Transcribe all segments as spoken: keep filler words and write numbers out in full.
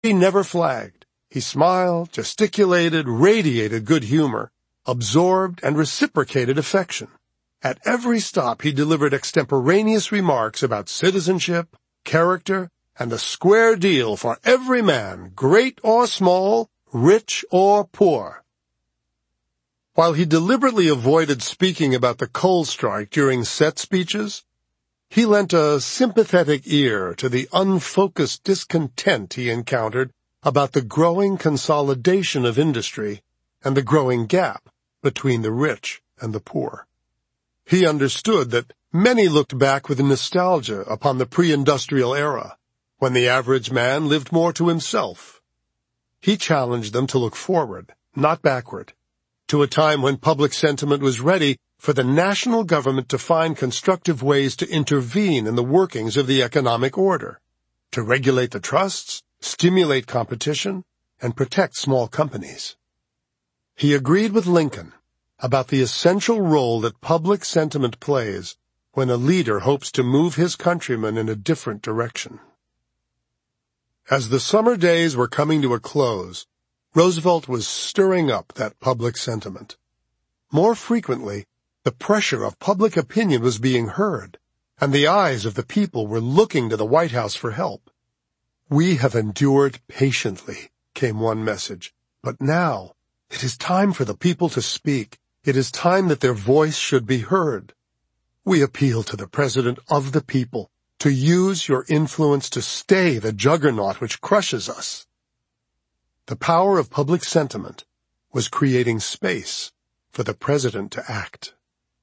He never flagged. He smiled, gesticulated, radiated good humor, absorbed and reciprocated affection. At every stop he delivered extemporaneous remarks about citizenship, character, and the square deal for every man, great or small, rich or poor. While he deliberately avoided speaking about the coal strike during set speeches, he lent a sympathetic ear to the unfocused discontent he encountered about the growing consolidation of industry and the growing gap between the rich and the poor. He understood that many looked back with nostalgia upon the pre-industrial era, when the average man lived more to himself. He challenged them to look forward, not backward, to a time when public sentiment was ready for the national government to find constructive ways to intervene in the workings of the economic order, to regulate the trusts, stimulate competition, and protect small companies. He agreed with Lincoln about the essential role that public sentiment plays when a leader hopes to move his countrymen in a different direction. As the summer days were coming to a close, Roosevelt was stirring up that public sentiment. More frequently, the pressure of public opinion was being heard, and the eyes of the people were looking to the White House for help. "We have endured patiently," came one message, "but now it is time for the people to speak. It is time that their voice should be heard. We appeal to the President of the people to use your influence to stay the juggernaut which crushes us." The power of public sentiment was creating space for the President to act.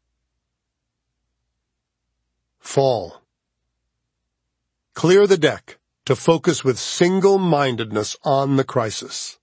Fall. Clear the deck to focus with single-mindedness on the crisis.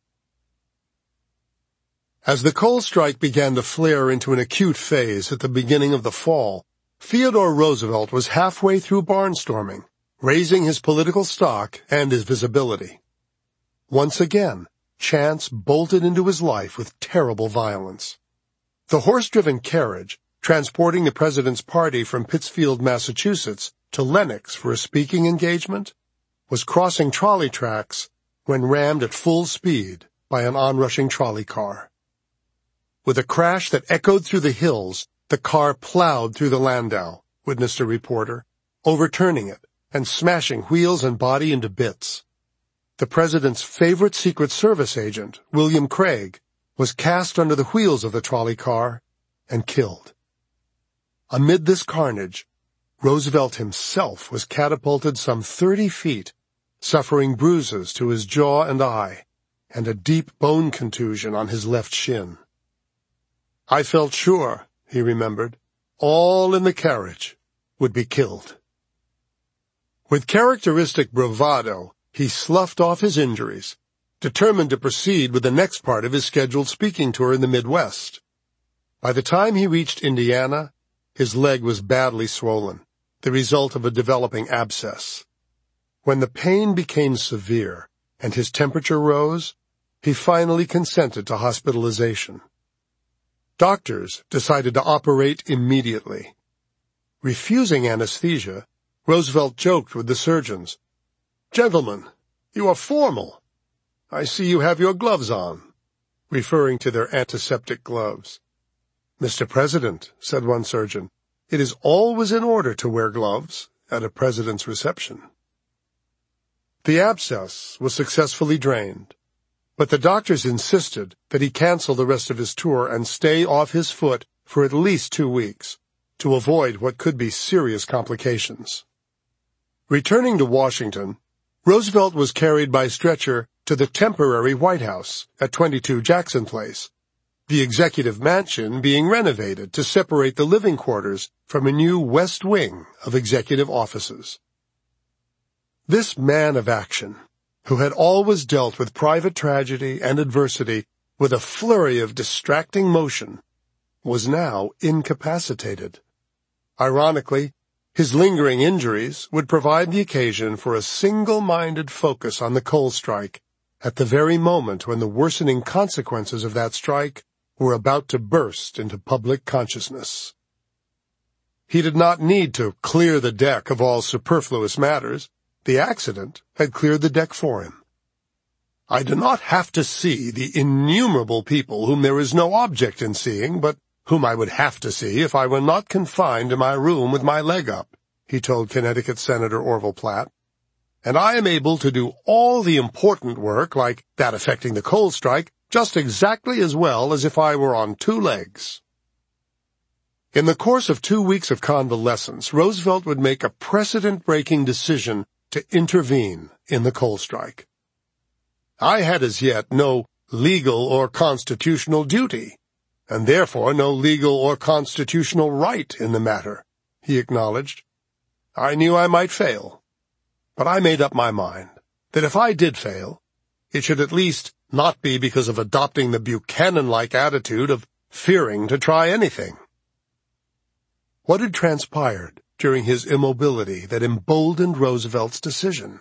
As the coal strike began to flare into an acute phase at the beginning of the fall, Theodore Roosevelt was halfway through barnstorming, raising his political stock and his visibility. Once again, chance bolted into his life with terrible violence. The horse-driven carriage, transporting the president's party from Pittsfield, Massachusetts, to Lenox for a speaking engagement, was crossing trolley tracks when rammed at full speed by an onrushing trolley car. With a crash that echoed through the hills, the car plowed through the landau, witnessed a reporter, overturning it and smashing wheels and body into bits. The president's favorite Secret Service agent, William Craig, was cast under the wheels of the trolley car and killed. Amid this carnage, Roosevelt himself was catapulted some thirty feet, suffering bruises to his jaw and eye, and a deep bone contusion on his left shin. "I felt sure," he remembered, "all in the carriage would be killed." With characteristic bravado, he sloughed off his injuries, determined to proceed with the next part of his scheduled speaking tour in the Midwest. By the time he reached Indiana, his leg was badly swollen, the result of a developing abscess. When the pain became severe and his temperature rose, he finally consented to hospitalization. Doctors decided to operate immediately. Refusing anesthesia, Roosevelt joked with the surgeons, "Gentlemen, you are formal. I see you have your gloves on," referring to their antiseptic gloves. "Mister President," said one surgeon, "it is always in order to wear gloves at a president's reception." The abscess was successfully drained, but the doctors insisted that he cancel the rest of his tour and stay off his foot for at least two weeks to avoid what could be serious complications. Returning to Washington, Roosevelt was carried by stretcher to the temporary White House at twenty-two Jackson Place, the executive mansion being renovated to separate the living quarters from a new west wing of executive offices. This man of action, who had always dealt with private tragedy and adversity with a flurry of distracting motion, was now incapacitated. Ironically, his lingering injuries would provide the occasion for a single-minded focus on the coal strike at the very moment when the worsening consequences of that strike were about to burst into public consciousness. He did not need to clear the deck of all superfluous matters. The accident had cleared the deck for him. I do not have to see the innumerable people whom there is no object in seeing, but whom I would have to see if I were not confined to my room with my leg up, he told Connecticut Senator Orville Platt. And I am able to do all the important work, like that affecting the coal strike, just exactly as well as if I were on two legs. In the course of two weeks of convalescence, Roosevelt would make a precedent-breaking decision to intervene in the coal strike. I had as yet no legal or constitutional duty, and therefore no legal or constitutional right in the matter, he acknowledged. I knew I might fail, but I made up my mind that if I did fail, it should at least not be because of adopting the Buchanan-like attitude of fearing to try anything. What had transpired during his immobility that emboldened Roosevelt's decision?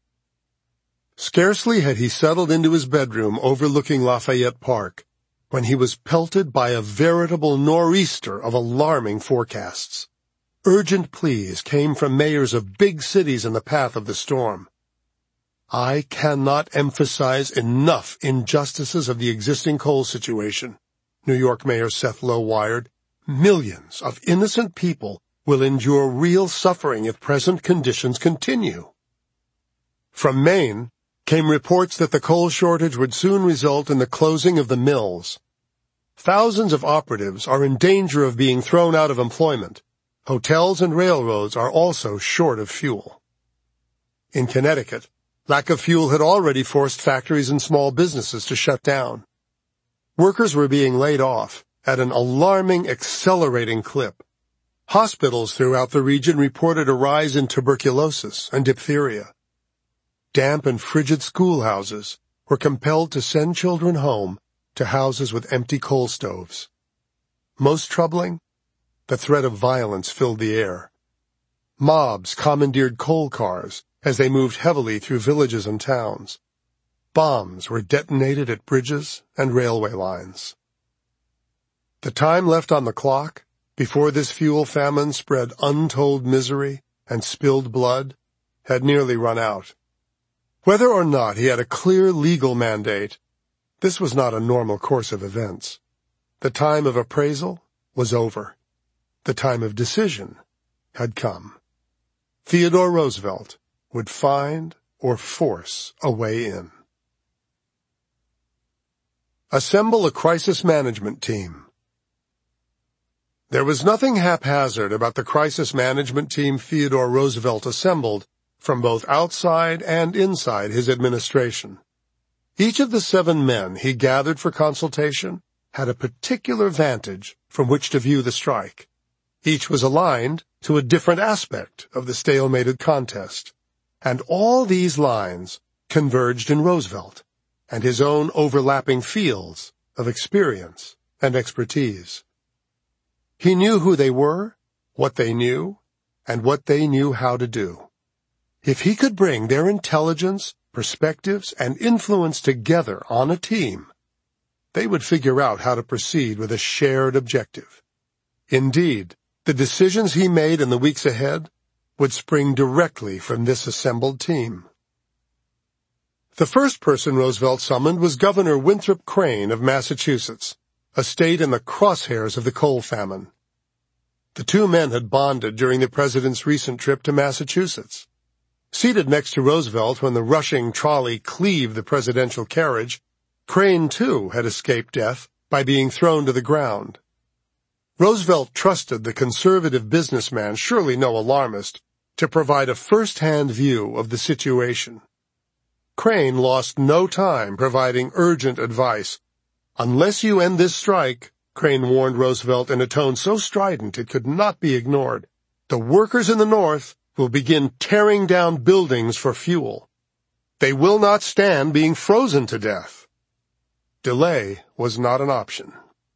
Scarcely had he settled into his bedroom overlooking Lafayette Park when he was pelted by a veritable nor'easter of alarming forecasts. Urgent pleas came from mayors of big cities in the path of the storm. I cannot emphasize enough injustices of the existing coal situation, New York Mayor Seth Low wired. Millions of innocent people will endure real suffering if present conditions continue. From Maine came reports that the coal shortage would soon result in the closing of the mills. Thousands of operatives are in danger of being thrown out of employment. Hotels and railroads are also short of fuel. In Connecticut, lack of fuel had already forced factories and small businesses to shut down. Workers were being laid off at an alarming, accelerating clip. Hospitals throughout the region reported a rise in tuberculosis and diphtheria. Damp and frigid schoolhouses were compelled to send children home to houses with empty coal stoves. Most troubling, the threat of violence filled the air. Mobs commandeered coal cars as they moved heavily through villages and towns. Bombs were detonated at bridges and railway lines. The time left on the clock before this fuel famine spread untold misery and spilled blood had nearly run out. Whether or not he had a clear legal mandate, this was not a normal course of events. The time of appraisal was over. The time of decision had come. Theodore Roosevelt would find or force a way in. Assemble a crisis management team. There was nothing haphazard about the crisis management team Theodore Roosevelt assembled from both outside and inside his administration. Each of the seven men he gathered for consultation had a particular vantage from which to view the strike. Each was aligned to a different aspect of the stalemated contest, and all these lines converged in Roosevelt and his own overlapping fields of experience and expertise. He knew who they were, what they knew, and what they knew how to do. If he could bring their intelligence, perspectives, and influence together on a team, they would figure out how to proceed with a shared objective. Indeed, the decisions he made in the weeks ahead would spring directly from this assembled team. The first person Roosevelt summoned was Governor Winthrop Crane of Massachusetts, a state in the crosshairs of the coal famine. The two men had bonded during the president's recent trip to Massachusetts. Seated next to Roosevelt when the rushing trolley cleaved the presidential carriage, Crane, too, had escaped death by being thrown to the ground. Roosevelt trusted the conservative businessman, surely no alarmist, to provide a first-hand view of the situation. Crane lost no time providing urgent advice. Unless you end this strike, Crane warned Roosevelt in a tone so strident it could not be ignored, the workers in the North will begin tearing down buildings for fuel. They will not stand being frozen to death. Delay was not an option.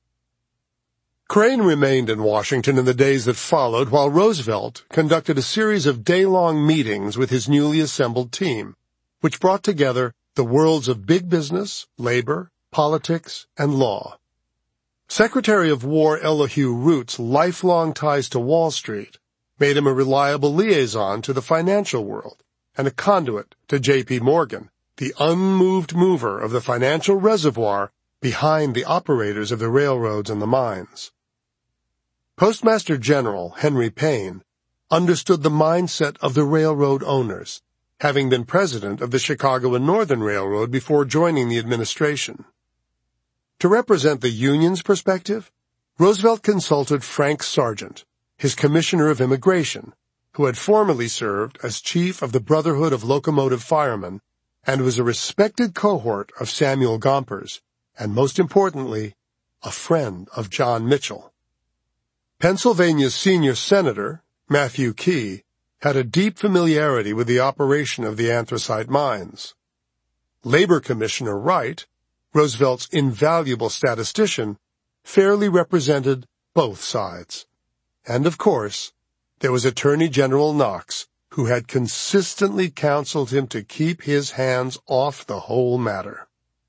Crane remained in Washington in the days that followed while Roosevelt conducted a series of day-long meetings with his newly assembled team, which brought together the worlds of big business, labor, politics, and law. Secretary of War Elihu Root's lifelong ties to Wall Street made him a reliable liaison to the financial world and a conduit to J P Morgan, the unmoved mover of the financial reservoir behind the operators of the railroads and the mines. Postmaster General Henry Payne understood the mindset of the railroad owners, having been president of the Chicago and Northern Railroad before joining the administration. To represent the union's perspective, Roosevelt consulted Frank Sargent, his Commissioner of Immigration, who had formerly served as chief of the Brotherhood of Locomotive Firemen and was a respected cohort of Samuel Gompers, and most importantly, a friend of John Mitchell. Pennsylvania's senior senator, Matthew Quay, had a deep familiarity with the operation of the anthracite mines. Labor Commissioner Wright, Roosevelt's invaluable statistician, fairly represented both sides. And of course, there was Attorney General Knox, who had consistently counseled him to keep his hands off the whole matter.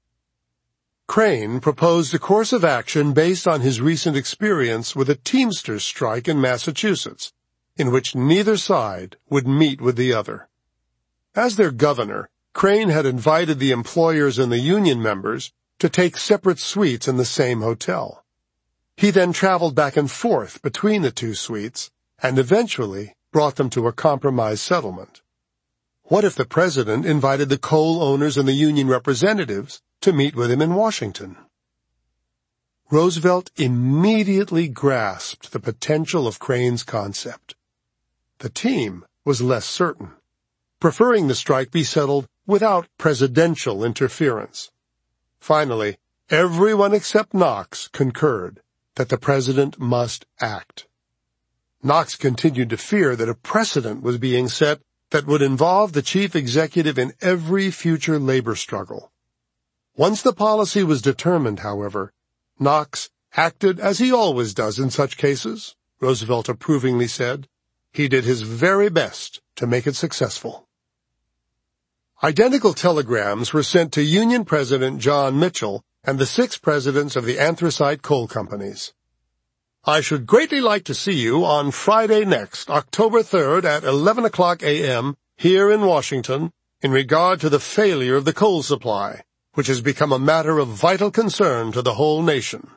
Crane proposed a course of action based on his recent experience with a Teamsters strike in Massachusetts, in which neither side would meet with the other. As their governor, Crane had invited the employers and the union members to take separate suites in the same hotel. He then traveled back and forth between the two suites and eventually brought them to a compromise settlement. What if the president invited the coal owners and the union representatives to meet with him in Washington? Roosevelt immediately grasped the potential of Crane's concept. The team was less certain, preferring the strike be settled without presidential interference. Finally, everyone except Knox concurred that the president must act. Knox continued to fear that a precedent was being set that would involve the chief executive in every future labor struggle. Once the policy was determined, however, Knox acted as he always does in such cases, Roosevelt approvingly said. He did his very best to make it successful. Identical telegrams were sent to Union President John Mitchell and the six presidents of the anthracite coal companies. I should greatly like to see you on Friday next, October third at eleven o'clock a m here in Washington in regard to the failure of the coal supply, which has become a matter of vital concern to the whole nation.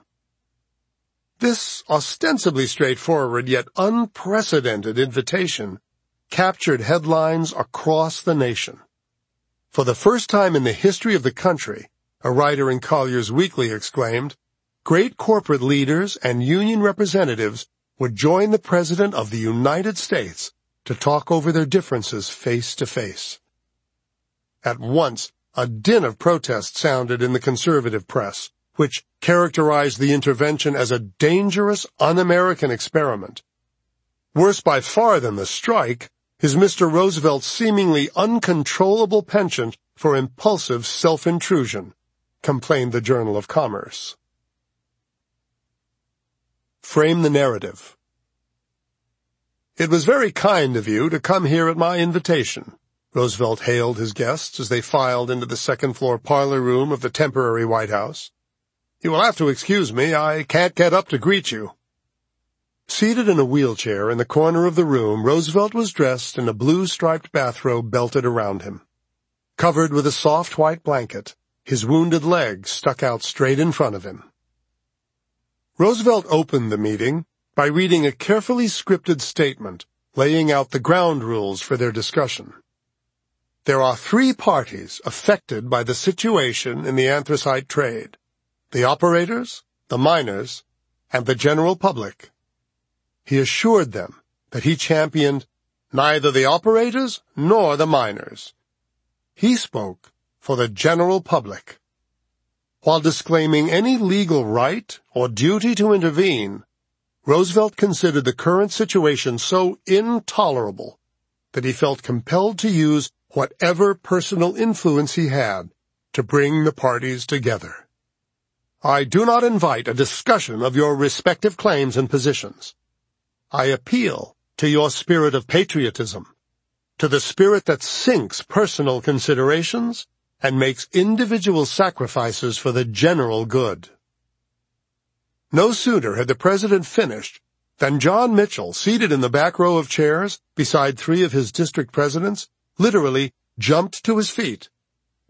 This ostensibly straightforward yet unprecedented invitation captured headlines across the nation. For the first time in the history of the country, a writer in Collier's Weekly exclaimed, great corporate leaders and union representatives would join the President of the United States to talk over their differences face to face. At once, a din of protest sounded in the conservative press, which characterized the intervention as a dangerous, un-American experiment. Worse by far than the strike is Mister Roosevelt's seemingly uncontrollable penchant for impulsive self-intrusion, complained the Journal of Commerce. Frame the narrative. It was very kind of you to come here at my invitation, Roosevelt hailed his guests as they filed into the second-floor parlor room of the temporary White House. You will have to excuse me, I can't get up to greet you. Seated in a wheelchair in the corner of the room, Roosevelt was dressed in a blue-striped bathrobe belted around him. Covered with a soft white blanket, his wounded leg stuck out straight in front of him. Roosevelt opened the meeting by reading a carefully scripted statement laying out the ground rules for their discussion. There are three parties affected by the situation in the anthracite trade: the operators, the miners, and the general public. He assured them that he championed neither the operators nor the miners. He spoke for the general public. While disclaiming any legal right or duty to intervene, Roosevelt considered the current situation so intolerable that he felt compelled to use whatever personal influence he had to bring the parties together. I do not invite a discussion of your respective claims and positions. I appeal to your spirit of patriotism, to the spirit that sinks personal considerations and makes individual sacrifices for the general good. No sooner had the president finished than John Mitchell, seated in the back row of chairs beside three of his district presidents, literally jumped to his feet.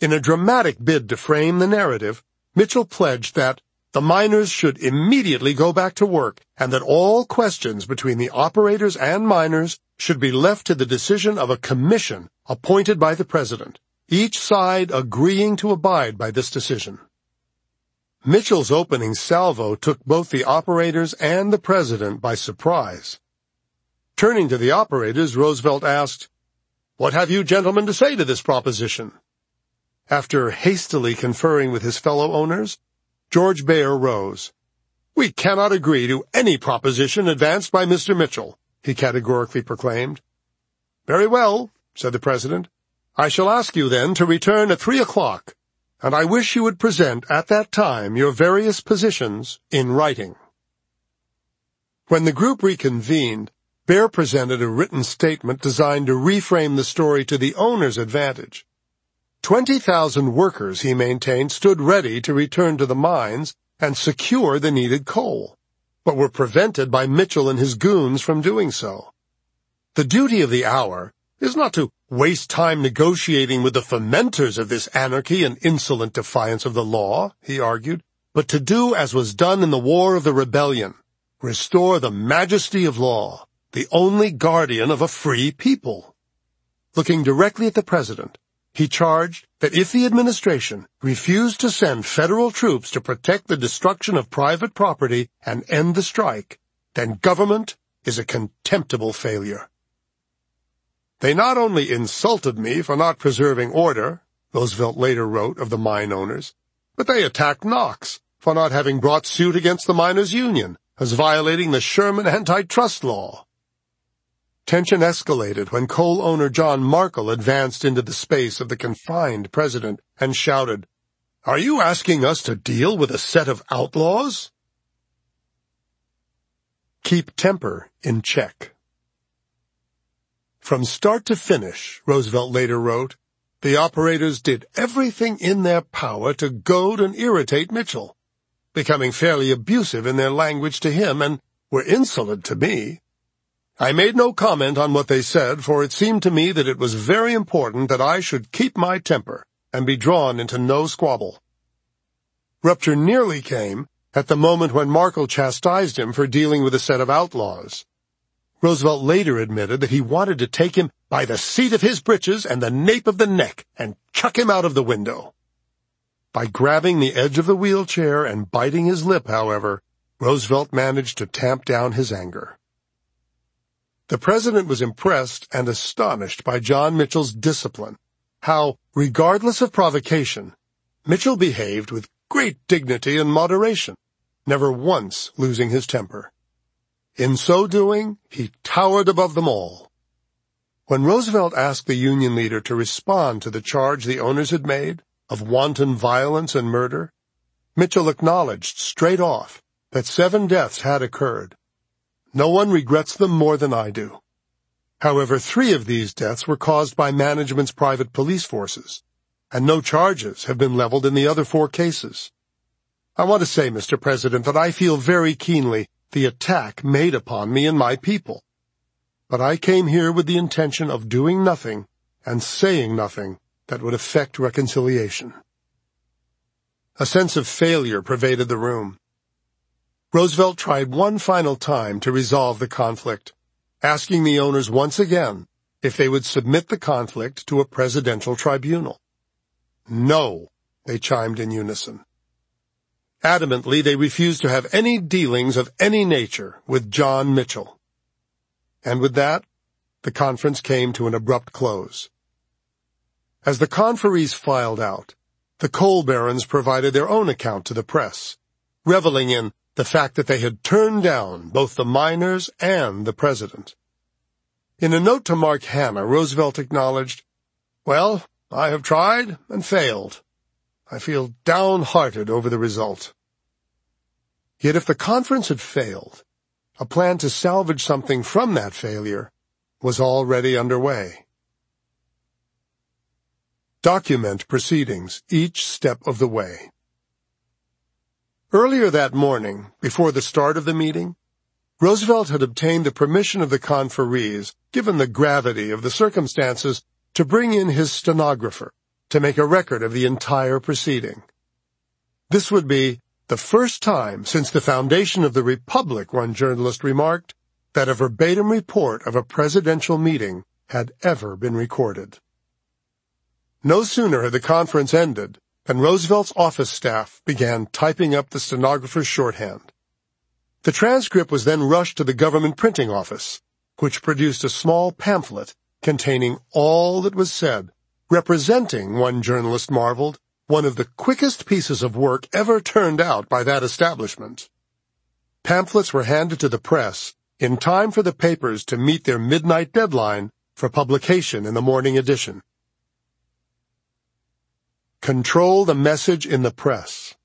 In a dramatic bid to frame the narrative, Mitchell pledged that the miners should immediately go back to work and that all questions between the operators and miners should be left to the decision of a commission appointed by the president, each side agreeing to abide by this decision. Mitchell's opening salvo took both the operators and the president by surprise. Turning to the operators, Roosevelt asked, "What have you gentlemen to say to this proposition?" After hastily conferring with his fellow owners, George Baer rose. "We cannot agree to any proposition advanced by Mister Mitchell," he categorically proclaimed. "Very well," said the president. "I shall ask you then to return at three o'clock, and I wish you would present at that time your various positions in writing." When the group reconvened, Baer presented a written statement designed to reframe the story to the owner's advantage. Twenty thousand workers, he maintained, stood ready to return to the mines and secure the needed coal, but were prevented by Mitchell and his goons from doing so. The duty of the hour is not to waste time negotiating with the fomenters of this anarchy and insolent defiance of the law, he argued, but to do as was done in the War of the Rebellion, restore the majesty of law, the only guardian of a free people. Looking directly at the president, he charged that if the administration refused to send federal troops to protect the destruction of private property and end the strike, then government is a contemptible failure. "They not only insulted me for not preserving order," Roosevelt later wrote of the mine owners, "but they attacked Knox for not having brought suit against the miners' union as violating the Sherman antitrust law." Tension escalated when coal owner John Markle advanced into the space of the confined president and shouted, "Are you asking us to deal with a set of outlaws?" Keep temper in check. From start to finish, Roosevelt later wrote, the operators did everything in their power to goad and irritate Mitchell, becoming fairly abusive in their language to him and were insolent to me. I made no comment on what they said, for it seemed to me that it was very important that I should keep my temper and be drawn into no squabble. Rupture nearly came at the moment when Markle chastised him for dealing with a set of outlaws. Roosevelt later admitted that he wanted to take him by the seat of his breeches and the nape of the neck and chuck him out of the window. By grabbing the edge of the wheelchair and biting his lip, however, Roosevelt managed to tamp down his anger. The president was impressed and astonished by John Mitchell's discipline, how, regardless of provocation, Mitchell behaved with great dignity and moderation, never once losing his temper. In so doing, he towered above them all. When Roosevelt asked the Union leader to respond to the charge the owners had made of wanton violence and murder, Mitchell acknowledged straight off that seven deaths had occurred. No one regrets them more than I do. However, three of these deaths were caused by management's private police forces, and no charges have been leveled in the other four cases. I want to say, Mister President, that I feel very keenly the attack made upon me and my people. But I came here with the intention of doing nothing and saying nothing that would affect reconciliation. A sense of failure pervaded the room. Roosevelt tried one final time to resolve the conflict, asking the owners once again if they would submit the conflict to a presidential tribunal. No, they chimed in unison. Adamantly, they refused to have any dealings of any nature with John Mitchell. And with that, the conference came to an abrupt close. As the conferees filed out, the coal barons provided their own account to the press, reveling in the fact that they had turned down both the miners and the president. In a note to Mark Hanna, Roosevelt acknowledged, "Well, I have tried and failed. I feel downhearted over the result." Yet if the conference had failed, a plan to salvage something from that failure was already underway. Document proceedings each step of the way. Earlier that morning, before the start of the meeting, Roosevelt had obtained the permission of the conferees, given the gravity of the circumstances, to bring in his stenographer to make a record of the entire proceeding. This would be the first time since the foundation of the Republic, one journalist remarked, that a verbatim report of a presidential meeting had ever been recorded. No sooner had the conference ended than Roosevelt's office staff began typing up the stenographer's shorthand. The transcript was then rushed to the government printing office, which produced a small pamphlet containing all that was said, representing, one journalist marveled, one of the quickest pieces of work ever turned out by that establishment. Pamphlets were handed to the press in time for the papers to meet their midnight deadline for publication in the morning edition. Control the message in the press.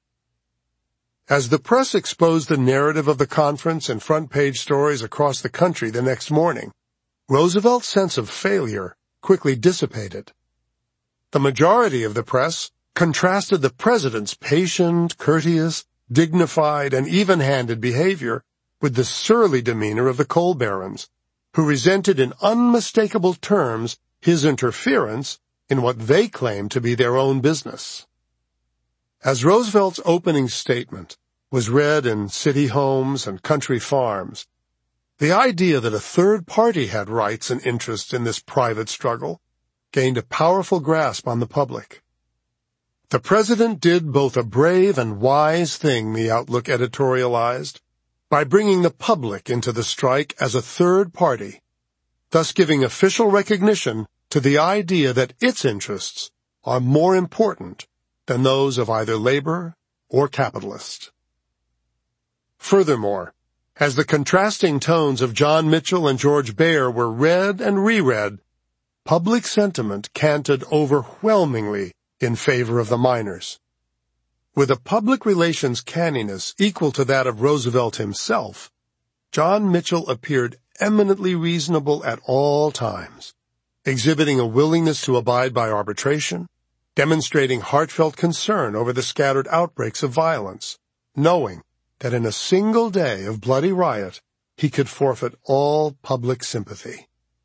As the press exposed the narrative of the conference in front-page stories across the country the next morning, Roosevelt's sense of failure quickly dissipated. The majority of the press contrasted the president's patient, courteous, dignified, and even-handed behavior with the surly demeanor of the coal barons, who resented in unmistakable terms his interference in what they claimed to be their own business. As Roosevelt's opening statement was read in city homes and country farms, the idea that a third party had rights and interests in this private struggle gained a powerful grasp on the public. The president did both a brave and wise thing, the Outlook editorialized, by bringing the public into the strike as a third party, thus giving official recognition to the idea that its interests are more important than those of either labor or capitalist. Furthermore, as the contrasting tones of John Mitchell and George Beyer were read and reread, public sentiment canted overwhelmingly in favor of the miners. With a public relations canniness equal to that of Roosevelt himself, John Mitchell appeared eminently reasonable at all times, exhibiting a willingness to abide by arbitration, demonstrating heartfelt concern over the scattered outbreaks of violence, knowing that in a single day of bloody riot he could forfeit all public sympathy.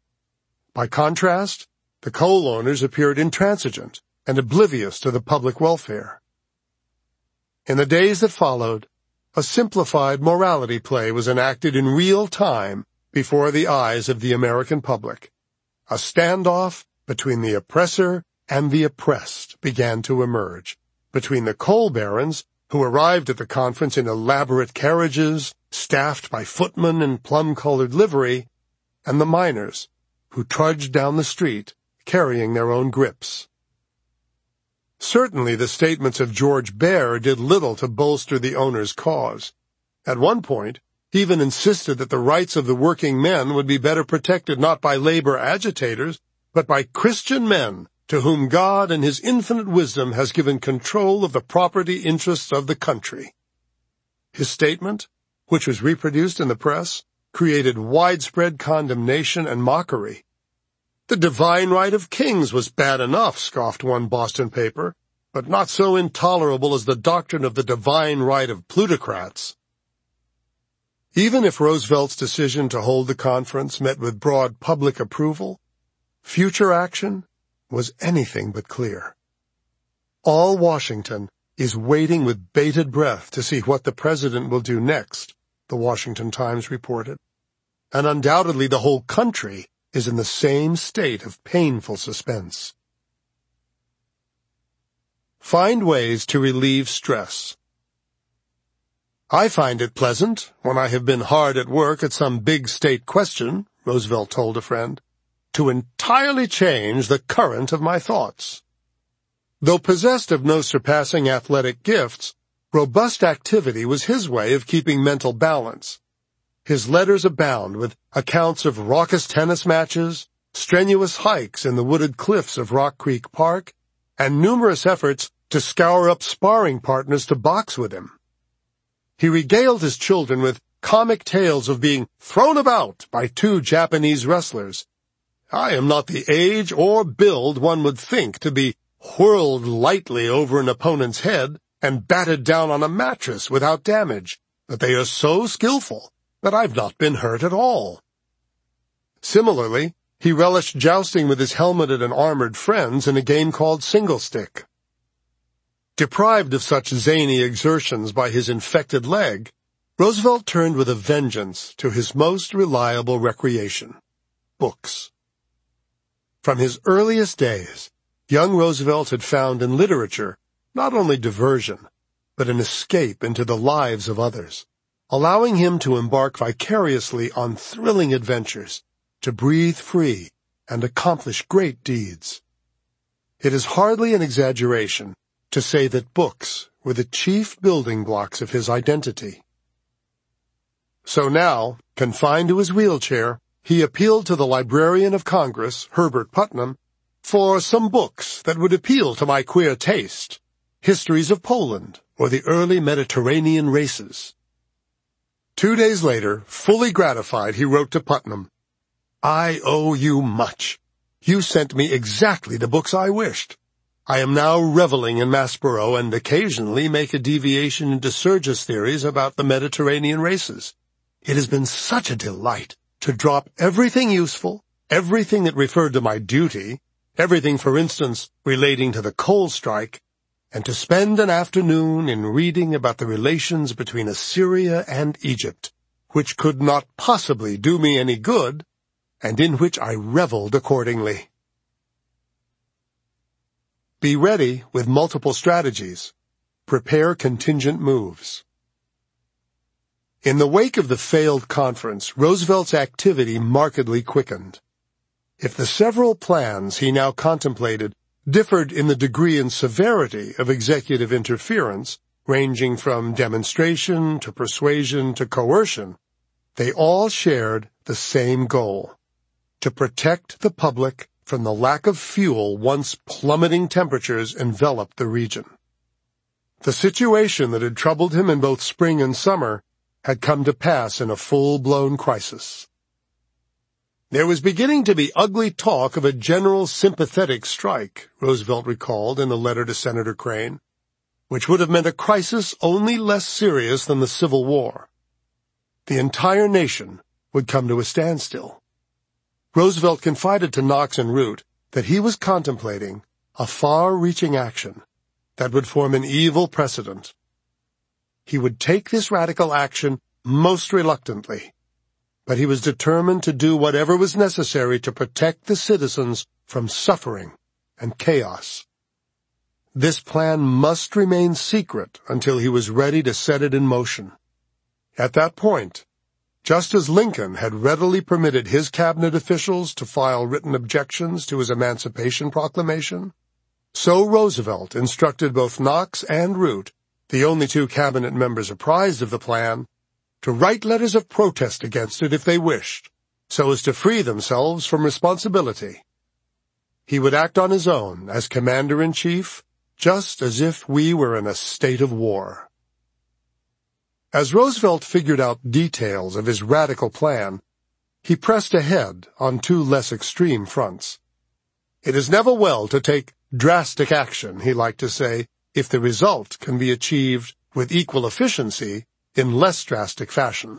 By contrast, the coal owners appeared intransigent and oblivious to the public welfare. In the days that followed, a simplified morality play was enacted in real time before the eyes of the American public. A standoff between the oppressor and the oppressed began to emerge, between the coal barons, who arrived at the conference in elaborate carriages, staffed by footmen in plum-colored livery, and the miners, who trudged down the street, carrying their own grips. Certainly the statements of George Beyer did little to bolster the owners' cause. At one point, he even insisted that the rights of the working men would be better protected not by labor agitators, but by Christian men to whom God in his infinite wisdom has given control of the property interests of the country. His statement, which was reproduced in the press, created widespread condemnation and mockery. The divine right of kings was bad enough, scoffed one Boston paper, but not so intolerable as the doctrine of the divine right of plutocrats. Even if Roosevelt's decision to hold the conference met with broad public approval, future action was anything but clear. All Washington is waiting with bated breath to see what the president will do next, the Washington Times reported. And undoubtedly the whole country is in the same state of painful suspense. Find ways to relieve stress. I find it pleasant, when I have been hard at work at some big state question, Roosevelt told a friend, to entirely change the current of my thoughts. Though possessed of no surpassing athletic gifts, robust activity was his way of keeping mental balance. His letters abound with accounts of raucous tennis matches, strenuous hikes in the wooded cliffs of Rock Creek Park, and numerous efforts to scour up sparring partners to box with him. He regaled his children with comic tales of being thrown about by two Japanese wrestlers. I am not the age or build one would think to be whirled lightly over an opponent's head and batted down on a mattress without damage, but they are so skillful that I've not been hurt at all. Similarly, He relished jousting with his helmeted and armored friends in a game called Single Stick. Deprived of such zany exertions by his infected leg, Roosevelt turned with a vengeance to his most reliable recreation, books. From his earliest days, young Roosevelt had found in literature not only diversion, but an escape into the lives of others, allowing him to embark vicariously on thrilling adventures, to breathe free and accomplish great deeds. It is hardly an exaggeration to say that books were the chief building blocks of his identity. So now, confined to his wheelchair, he appealed to the Librarian of Congress, Herbert Putnam, for some books that would appeal to my queer taste, histories of Poland or the early Mediterranean races. Two days later, fully gratified, he wrote to Putnam, "I owe you much. You sent me exactly the books I wished. I am now reveling in Maspero and occasionally make a deviation into Sergius theories about the Mediterranean races. It has been such a delight to drop everything useful, everything that referred to my duty, everything, for instance, relating to the coal strike, and to spend an afternoon in reading about the relations between Assyria and Egypt, which could not possibly do me any good, and in which I reveled accordingly." Be ready with multiple strategies. Prepare contingent moves. In the wake of the failed conference, Roosevelt's activity markedly quickened. If the several plans he now contemplated differed in the degree and severity of executive interference, ranging from demonstration to persuasion to coercion, they all shared the same goal: to protect the public from the lack of fuel once plummeting temperatures enveloped the region. The situation that had troubled him in both spring and summer had come to pass in a full-blown crisis. There was beginning to be ugly talk of a general sympathetic strike, Roosevelt recalled in a letter to Senator Crane, which would have meant a crisis only less serious than the Civil War. The entire nation would come to a standstill. Roosevelt confided to Knox and Root that he was contemplating a far-reaching action that would form an evil precedent. He would take this radical action most reluctantly, but he was determined to do whatever was necessary to protect the citizens from suffering and chaos. This plan must remain secret until he was ready to set it in motion. At that point, just as Lincoln had readily permitted his cabinet officials to file written objections to his Emancipation Proclamation, so Roosevelt instructed both Knox and Root, the only two cabinet members apprised of the plan, to write letters of protest against it if they wished, so as to free themselves from responsibility. He would act on his own as commander-in-chief, just as if we were in a state of war. As Roosevelt figured out details of his radical plan, he pressed ahead on two less extreme fronts. It is never well to take drastic action, he liked to say, if the result can be achieved with equal efficiency in less drastic fashion.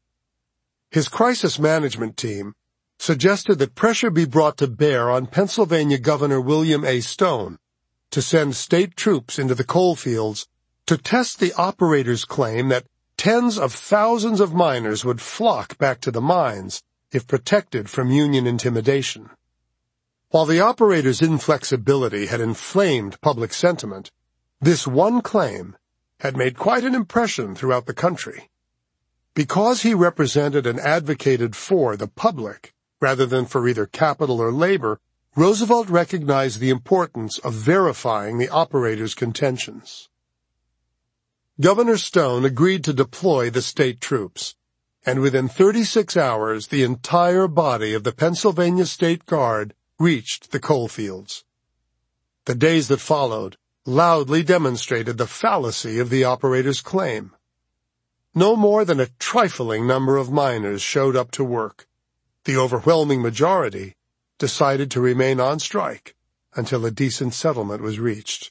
His crisis management team suggested that pressure be brought to bear on Pennsylvania Governor William A. Stone to send state troops into the coal fields to test the operators' claim that tens of thousands of miners would flock back to the mines if protected from Union intimidation. While the operators' inflexibility had inflamed public sentiment, this one claim had made quite an impression throughout the country. Because he represented and advocated for the public, rather than for either capital or labor, Roosevelt recognized the importance of verifying the operators' contentions. Governor Stone agreed to deploy the state troops, and within thirty-six hours the entire body of the Pennsylvania State Guard reached the coal fields. The days that followed loudly demonstrated the fallacy of the operators' claim. No more than a trifling number of miners showed up to work. The overwhelming majority decided to remain on strike until a decent settlement was reached.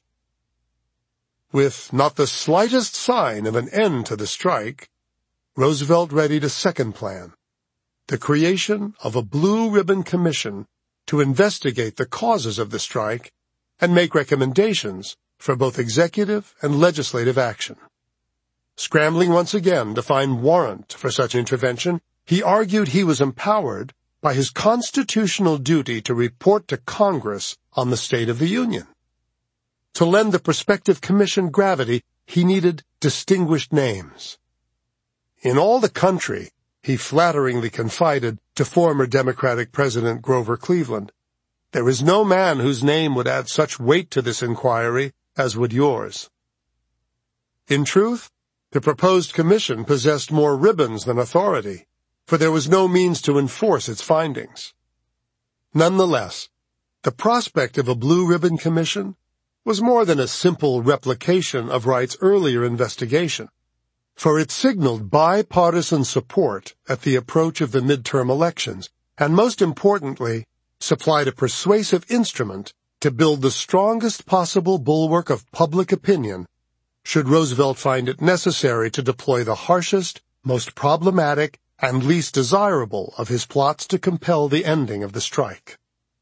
With not the slightest sign of an end to the strike, Roosevelt readied a second plan, the creation of a Blue Ribbon Commission to investigate the causes of the strike and make recommendations for both executive and legislative action. Scrambling once again to find warrant for such intervention, he argued he was empowered by his constitutional duty to report to Congress on the state of the Union. To lend the prospective commission gravity, he needed distinguished names. In all the country, he flatteringly confided to former Democratic President Grover Cleveland, "There is no man whose name would add such weight to this inquiry as would yours." In truth, the proposed commission possessed more ribbons than authority, for there was no means to enforce its findings. Nonetheless, the prospect of a Blue Ribbon Commission was more than a simple replication of Wright's earlier investigation, for it signaled bipartisan support at the approach of the midterm elections, and most importantly, supplied a persuasive instrument to build the strongest possible bulwark of public opinion should Roosevelt find it necessary to deploy the harshest, most problematic, and least desirable of his plots to compel the ending of the strike.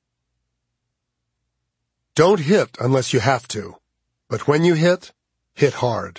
Don't hit unless you have to, but when you hit, hit hard.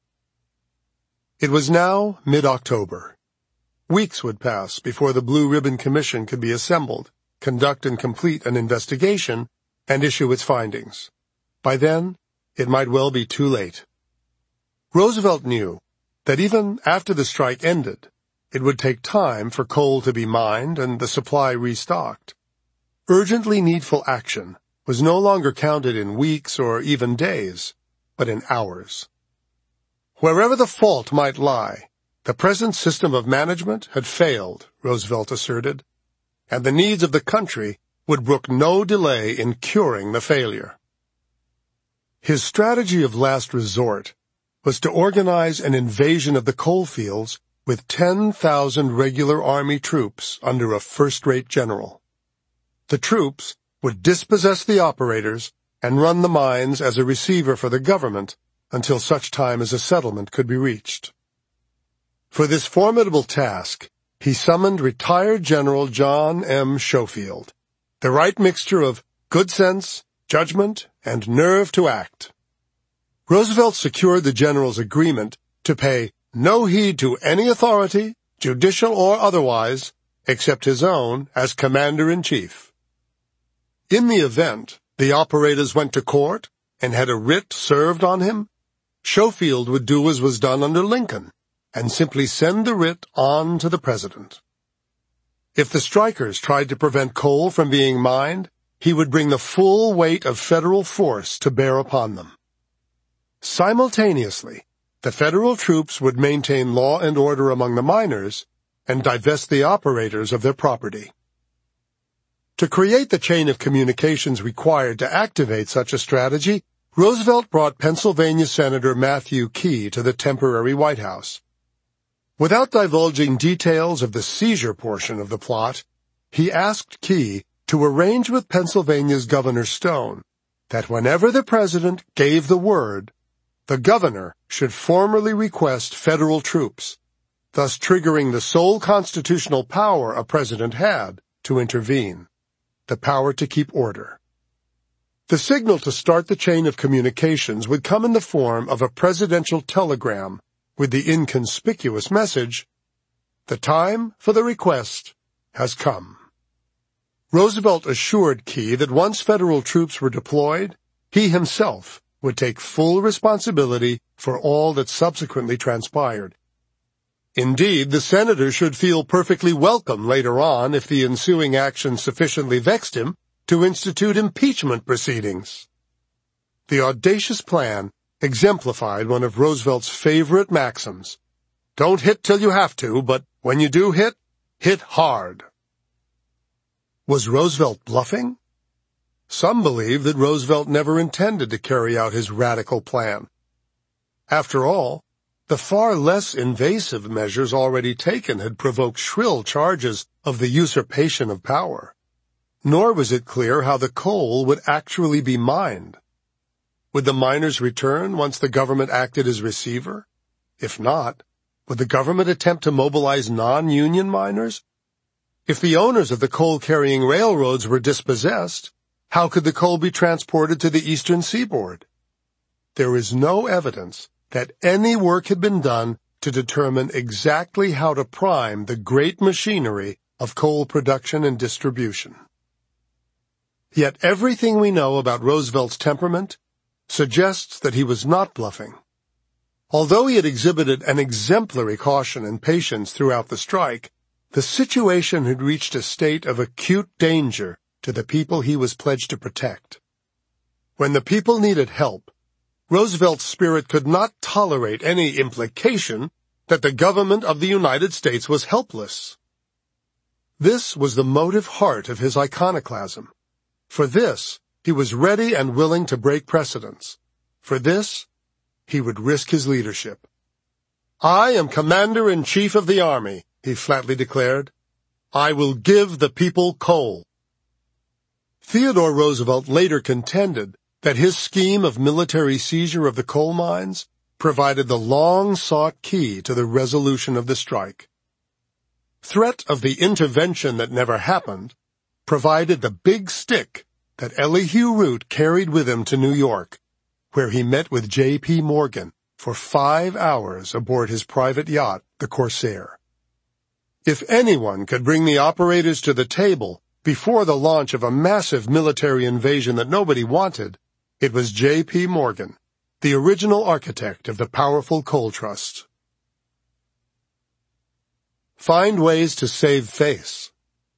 It was now mid-October. Weeks would pass before the Blue Ribbon Commission could be assembled, conduct and complete an investigation, and issue its findings. By then, it might well be too late. Roosevelt knew that even after the strike ended, it would take time for coal to be mined and the supply restocked. Urgently needful action was no longer counted in weeks or even days, but in hours. Wherever the fault might lie, the present system of management had failed, Roosevelt asserted, and the needs of the country would brook no delay in curing the failure. His strategy of last resort was to organize an invasion of the coal fields with ten thousand regular Army troops under a first-rate general. The troops would dispossess the operators and run the mines as a receiver for the government until such time as a settlement could be reached. For this formidable task, he summoned retired General John M. Schofield, the right mixture of good sense, judgment, and nerve to act. Roosevelt secured the general's agreement to pay no heed to any authority, judicial or otherwise, except his own as commander-in-chief. In the event the operators went to court and had a writ served on him, Schofield would do as was done under Lincoln and simply send the writ on to the president. If the strikers tried to prevent coal from being mined, he would bring the full weight of federal force to bear upon them. Simultaneously, the federal troops would maintain law and order among the miners and divest the operators of their property. To create the chain of communications required to activate such a strategy, Roosevelt brought Pennsylvania Senator Matthew Quay to the temporary White House. Without divulging details of the seizure portion of the plot, he asked Quay to arrange with Pennsylvania's Governor Stone that whenever the president gave the word, the governor should formally request federal troops, thus triggering the sole constitutional power a president had to intervene, the power to keep order. The signal to start the chain of communications would come in the form of a presidential telegram with the inconspicuous message, "The time for the request has come." Roosevelt assured Quay that once federal troops were deployed, he himself would take full responsibility for all that subsequently transpired. Indeed, the senator should feel perfectly welcome later on if the ensuing action sufficiently vexed him to institute impeachment proceedings. The audacious plan exemplified one of Roosevelt's favorite maxims: don't hit till you have to, but when you do hit, hit hard. Was Roosevelt bluffing? Some believe that Roosevelt never intended to carry out his radical plan. After all, the far less invasive measures already taken had provoked shrill charges of the usurpation of power. Nor was it clear how the coal would actually be mined. Would the miners return once the government acted as receiver? If not, would the government attempt to mobilize non-union miners? If the owners of the coal-carrying railroads were dispossessed, how could the coal be transported to the eastern seaboard? There is no evidence that any work had been done to determine exactly how to prime the great machinery of coal production and distribution. Yet everything we know about Roosevelt's temperament suggests that he was not bluffing. Although he had exhibited an exemplary caution and patience throughout the strike, the situation had reached a state of acute danger to the people he was pledged to protect. When the people needed help, Roosevelt's spirit could not tolerate any implication that the government of the United States was helpless. This was the motive heart of his iconoclasm. For this, he was ready and willing to break precedents. For this, he would risk his leadership. "I am Commander-in-Chief of the Army," he flatly declared. "I will give the people coal." Theodore Roosevelt later contended that his scheme of military seizure of the coal mines provided the long-sought key to the resolution of the strike. Threat of the intervention that never happened provided the big stick that Elihu Root carried with him to New York, where he met with J P Morgan for five hours aboard his private yacht, the Corsair. If anyone could bring the operators to the table before the launch of a massive military invasion that nobody wanted, it was J P Morgan, the original architect of the powerful coal trust. Find ways to save face.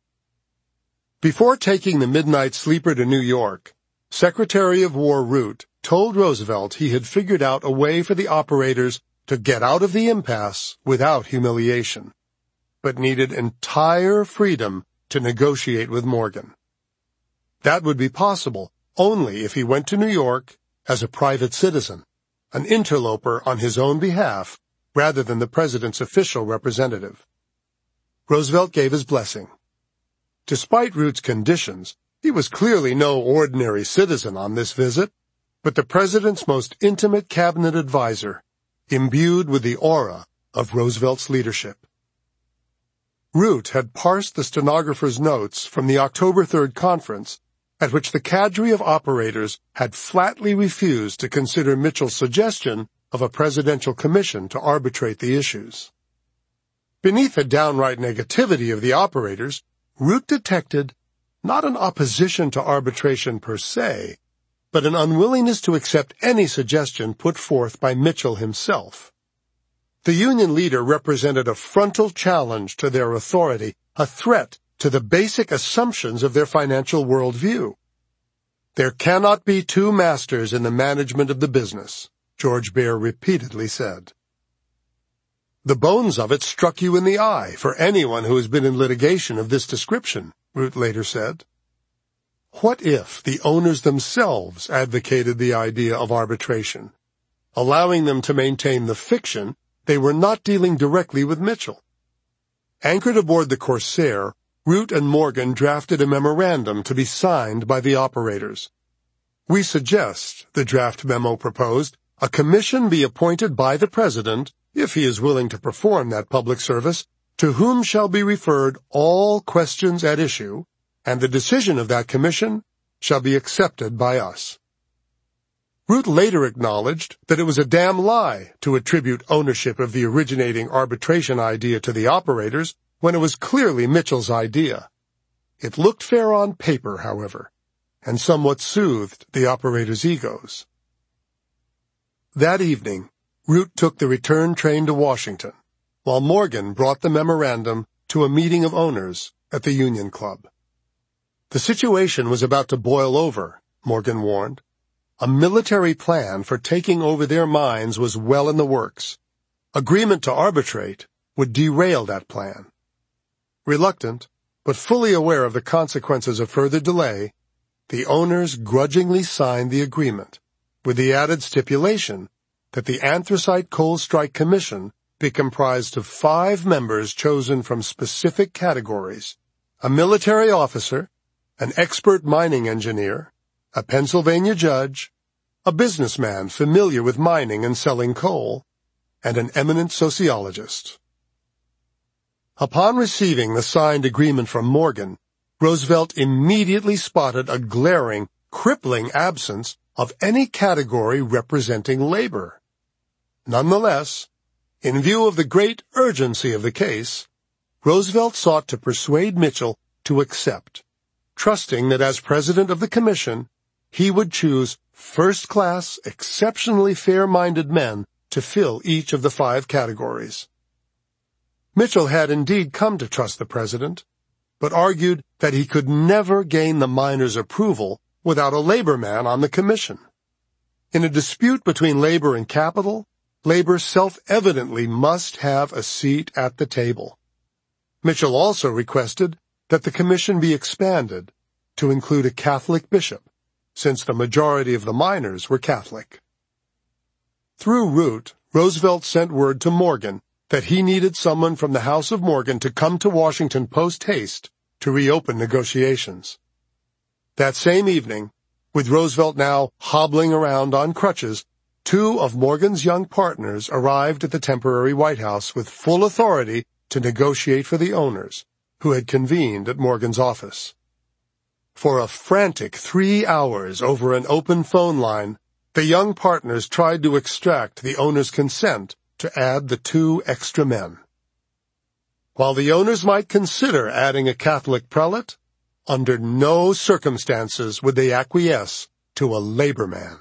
Before taking the midnight sleeper to New York, Secretary of War Root told Roosevelt he had figured out a way for the operators to get out of the impasse without humiliation, but needed entire freedom to negotiate with Morgan. That would be possible only if he went to New York as a private citizen, an interloper on his own behalf, rather than the president's official representative. Roosevelt gave his blessing. Despite Root's conditions, he was clearly no ordinary citizen on this visit, but the president's most intimate cabinet advisor, imbued with the aura of Roosevelt's leadership. Root had parsed the stenographer's notes from the October third conference, at which the cadre of operators had flatly refused to consider Mitchell's suggestion of a presidential commission to arbitrate the issues. Beneath the downright negativity of the operators, Root detected not an opposition to arbitration per se, but an unwillingness to accept any suggestion put forth by Mitchell himself. The union leader represented a frontal challenge to their authority, a threat to the basic assumptions of their financial worldview. "There cannot be two masters in the management of the business," George Bear repeatedly said. "The bones of it struck you in the eye for anyone who has been in litigation of this description," Root later said. What if the owners themselves advocated the idea of arbitration, allowing them to maintain the fiction they were not dealing directly with Mitchell? Anchored aboard the Corsair, Root and Morgan drafted a memorandum to be signed by the operators. "We suggest," the draft memo proposed, "a commission be appointed by the President, if he is willing to perform that public service, to whom shall be referred all questions at issue, and the decision of that commission shall be accepted by us." Root later acknowledged that it was a damn lie to attribute ownership of the originating arbitration idea to the operators when it was clearly Mitchell's idea. It looked fair on paper, however, and somewhat soothed the operators' egos. That evening, Root took the return train to Washington, while Morgan brought the memorandum to a meeting of owners at the Union Club. The situation was about to boil over, Morgan warned. A military plan for taking over their mines was well in the works. Agreement to arbitrate would derail that plan. Reluctant, but fully aware of the consequences of further delay, the owners grudgingly signed the agreement, with the added stipulation that the Anthracite Coal Strike Commission be comprised of five members chosen from specific categories: a military officer, an expert mining engineer, a Pennsylvania judge, a businessman familiar with mining and selling coal, and an eminent sociologist. Upon receiving the signed agreement from Morgan, Roosevelt immediately spotted a glaring, crippling absence of any category representing labor. Nonetheless, in view of the great urgency of the case, Roosevelt sought to persuade Mitchell to accept, trusting that as president of the commission, he would choose first-class, exceptionally fair-minded men to fill each of the five categories. Mitchell had indeed come to trust the president, but argued that he could never gain the miners' approval without a labor man on the commission. In a dispute between labor and capital, labor self-evidently must have a seat at the table. Mitchell also requested that the commission be expanded to include a Catholic bishop, since the majority of the miners were Catholic. Through Root, Roosevelt sent word to Morgan that he needed someone from the House of Morgan to come to Washington post-haste to reopen negotiations. That same evening, with Roosevelt now hobbling around on crutches, two of Morgan's young partners arrived at the temporary White House with full authority to negotiate for the owners, who had convened at Morgan's office. For a frantic three hours over an open phone line, the young partners tried to extract the owners' consent to add the two extra men. While the owners might consider adding a Catholic prelate, under no circumstances would they acquiesce to a labor man.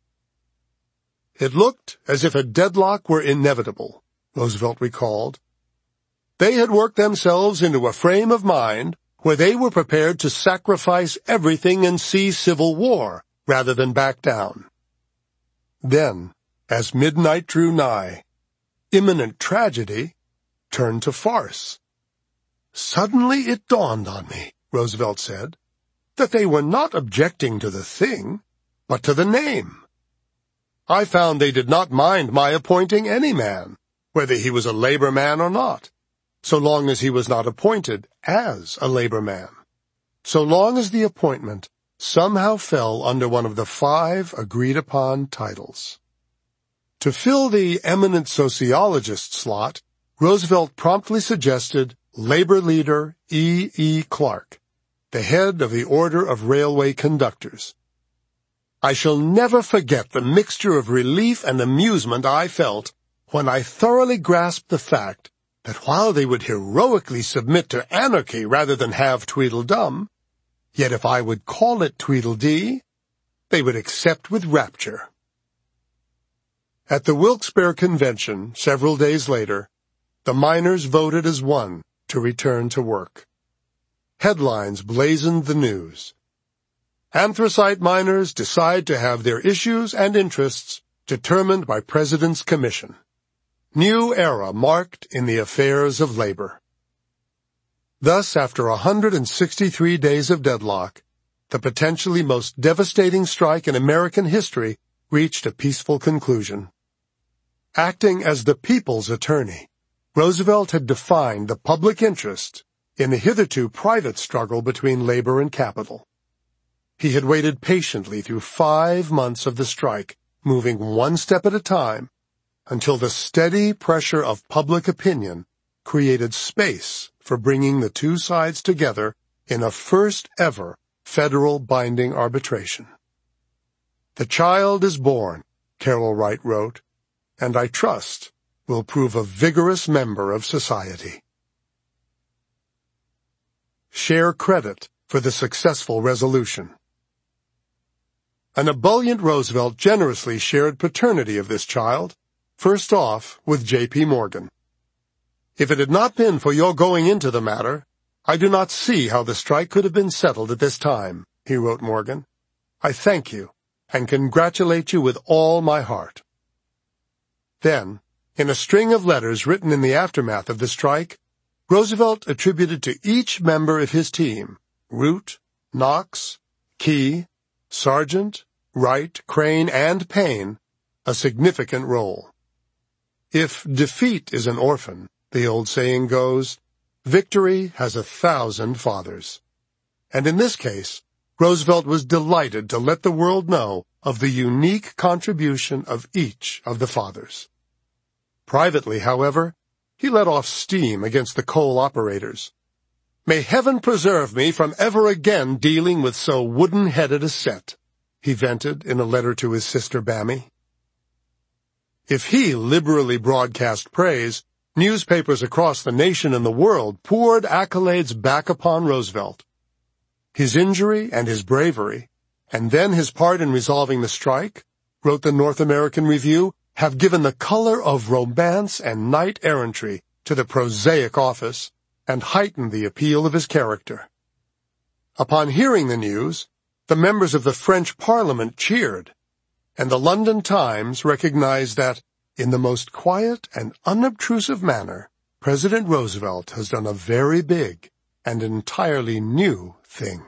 It looked as if a deadlock were inevitable, Roosevelt recalled. They had worked themselves into a frame of mind where they were prepared to sacrifice everything and see civil war rather than back down. Then, as midnight drew nigh, imminent tragedy turned to farce. Suddenly it dawned on me, Roosevelt said, that they were not objecting to the thing, but to the name. I found they did not mind my appointing any man, whether he was a labor man or not, so long as he was not appointed as a labor man, so long as the appointment somehow fell under one of the five agreed-upon titles. To fill the eminent sociologist slot, Roosevelt promptly suggested labor leader E. E. Clark, the head of the Order of Railway Conductors. I shall never forget the mixture of relief and amusement I felt when I thoroughly grasped the fact that while they would heroically submit to anarchy rather than have Tweedledum, yet if I would call it Tweedledee, they would accept with rapture. At the Wilkes-Barre Convention, several days later, the miners voted as one to return to work. Headlines blazoned the news. Anthracite miners decide to have their issues and interests determined by President's Commission. New era marked in the affairs of labor. Thus, after one hundred sixty-three days of deadlock, the potentially most devastating strike in American history reached a peaceful conclusion. Acting as the people's attorney, Roosevelt had defined the public interest in the hitherto private struggle between labor and capital. He had waited patiently through five months of the strike, moving one step at a time, until the steady pressure of public opinion created space for bringing the two sides together in a first-ever federal binding arbitration. The child is born, Carol Wright wrote, and I trust will prove a vigorous member of society. Share credit for the successful resolution. An ebullient Roosevelt generously shared paternity of this child, first off with J P. Morgan. If it had not been for your going into the matter, I do not see how the strike could have been settled at this time, he wrote Morgan. I thank you and congratulate you with all my heart. Then, in a string of letters written in the aftermath of the strike, Roosevelt attributed to each member of his team, Root, Knox, Key, Sargent, Wright, Crane, and Payne, a significant role. If defeat is an orphan, the old saying goes, victory has a thousand fathers. And in this case, Roosevelt was delighted to let the world know of the unique contribution of each of the fathers. Privately, however, he let off steam against the coal operators. "May heaven preserve me from ever again dealing with so wooden-headed a set," he vented in a letter to his sister Bamie. If he liberally broadcast praise, newspapers across the nation and the world poured accolades back upon Roosevelt. His injury and his bravery, and then his part in resolving the strike, wrote the North American Review, have given the color of romance and knight-errantry to the prosaic office and heightened the appeal of his character. Upon hearing the news, the members of the French Parliament cheered, and the London Times recognized that, in the most quiet and unobtrusive manner, President Roosevelt has done a very big and entirely new thing.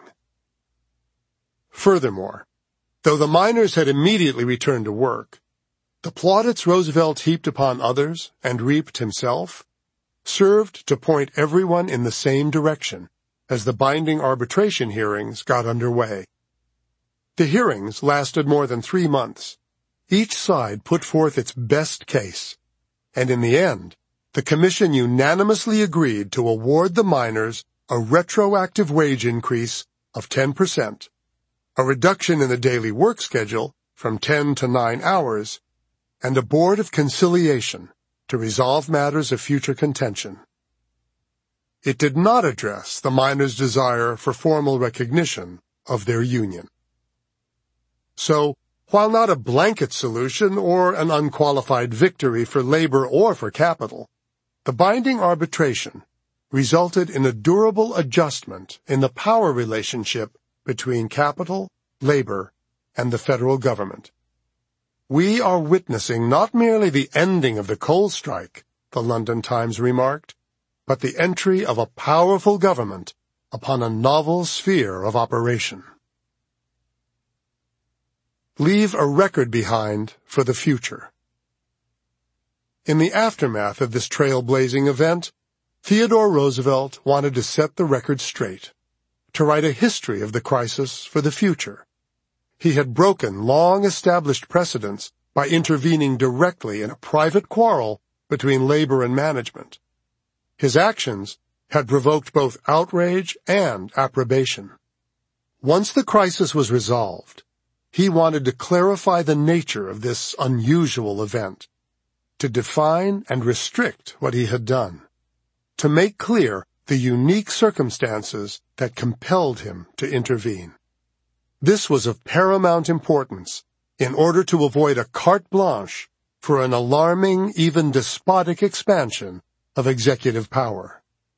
Furthermore, though the miners had immediately returned to work, the plaudits Roosevelt heaped upon others and reaped himself served to point everyone in the same direction as the binding arbitration hearings got underway. The hearings lasted more than three months. Each side put forth its best case, and in the end, the Commission unanimously agreed to award the miners a retroactive wage increase of ten percent, a reduction in the daily work schedule from ten to nine hours, and a board of conciliation to resolve matters of future contention. It did not address the miners' desire for formal recognition of their union. So, while not a blanket solution or an unqualified victory for labor or for capital, the binding arbitration resulted in a durable adjustment in the power relationship between capital, labor, and the federal government. We are witnessing not merely the ending of the coal strike, the London Times remarked, but the entry of a powerful government upon a novel sphere of operation. Leave a record behind for the future. In the aftermath of this trailblazing event, Theodore Roosevelt wanted to set the record straight, to write a history of the crisis for the future. He had broken long-established precedents by intervening directly in a private quarrel between labor and management. His actions had provoked both outrage and approbation. Once the crisis was resolved, he wanted to clarify the nature of this unusual event, to define and restrict what he had done, to make clear the unique circumstances that compelled him to intervene. This was of paramount importance in order to avoid a carte blanche for an alarming, even despotic expansion of executive power.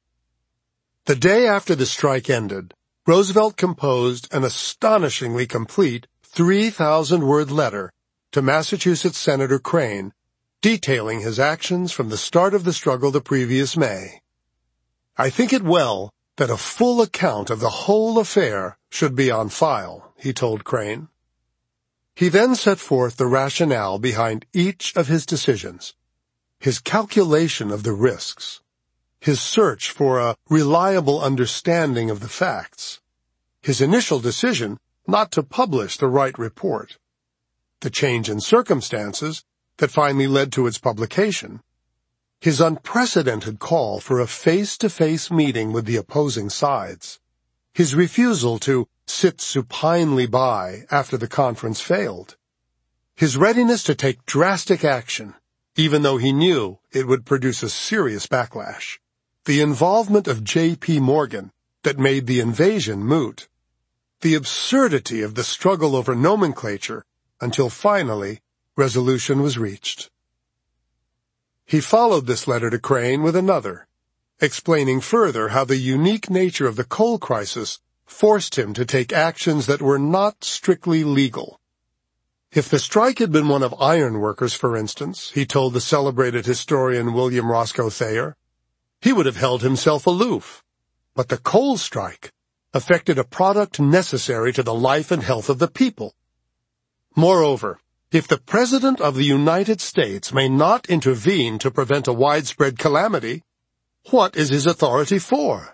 The day after the strike ended, Roosevelt composed an astonishingly complete three thousand word letter to Massachusetts Senator Crane, detailing his actions from the start of the struggle the previous May. "I think it well that a full account of the whole affair should be on file," he told Crane. He then set forth the rationale behind each of his decisions, his calculation of the risks, his search for a reliable understanding of the facts, his initial decision not to publish the Wright report, the change in circumstances that finally led to its publication, his unprecedented call for a face-to-face meeting with the opposing sides, his refusal to sit supinely by after the conference failed, his readiness to take drastic action, even though he knew it would produce a serious backlash, the involvement of J P Morgan that made the invasion moot, the absurdity of the struggle over nomenclature until finally resolution was reached. He followed this letter to Crane with another, explaining further how the unique nature of the coal crisis forced him to take actions that were not strictly legal. If the strike had been one of iron workers, for instance, he told the celebrated historian William Roscoe Thayer, he would have held himself aloof. But the coal strike affected a product necessary to the life and health of the people. Moreover, if the President of the United States may not intervene to prevent a widespread calamity, what is his authority for?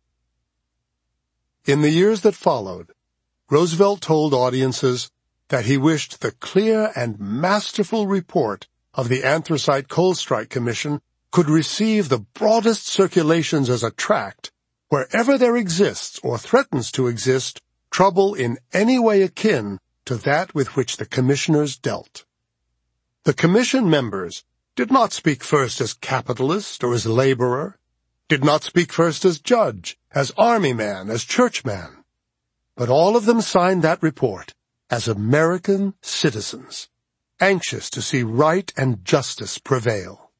In the years that followed, Roosevelt told audiences that he wished the clear and masterful report of the Anthracite Coal Strike Commission could receive the broadest circulations as a tract wherever there exists or threatens to exist trouble in any way akin to that with which the commissioners dealt. The commission members did not speak first as capitalist or as laborer, did not speak first as judge, as army man, as churchman, but all of them signed that report as American citizens, anxious to see right and justice prevail.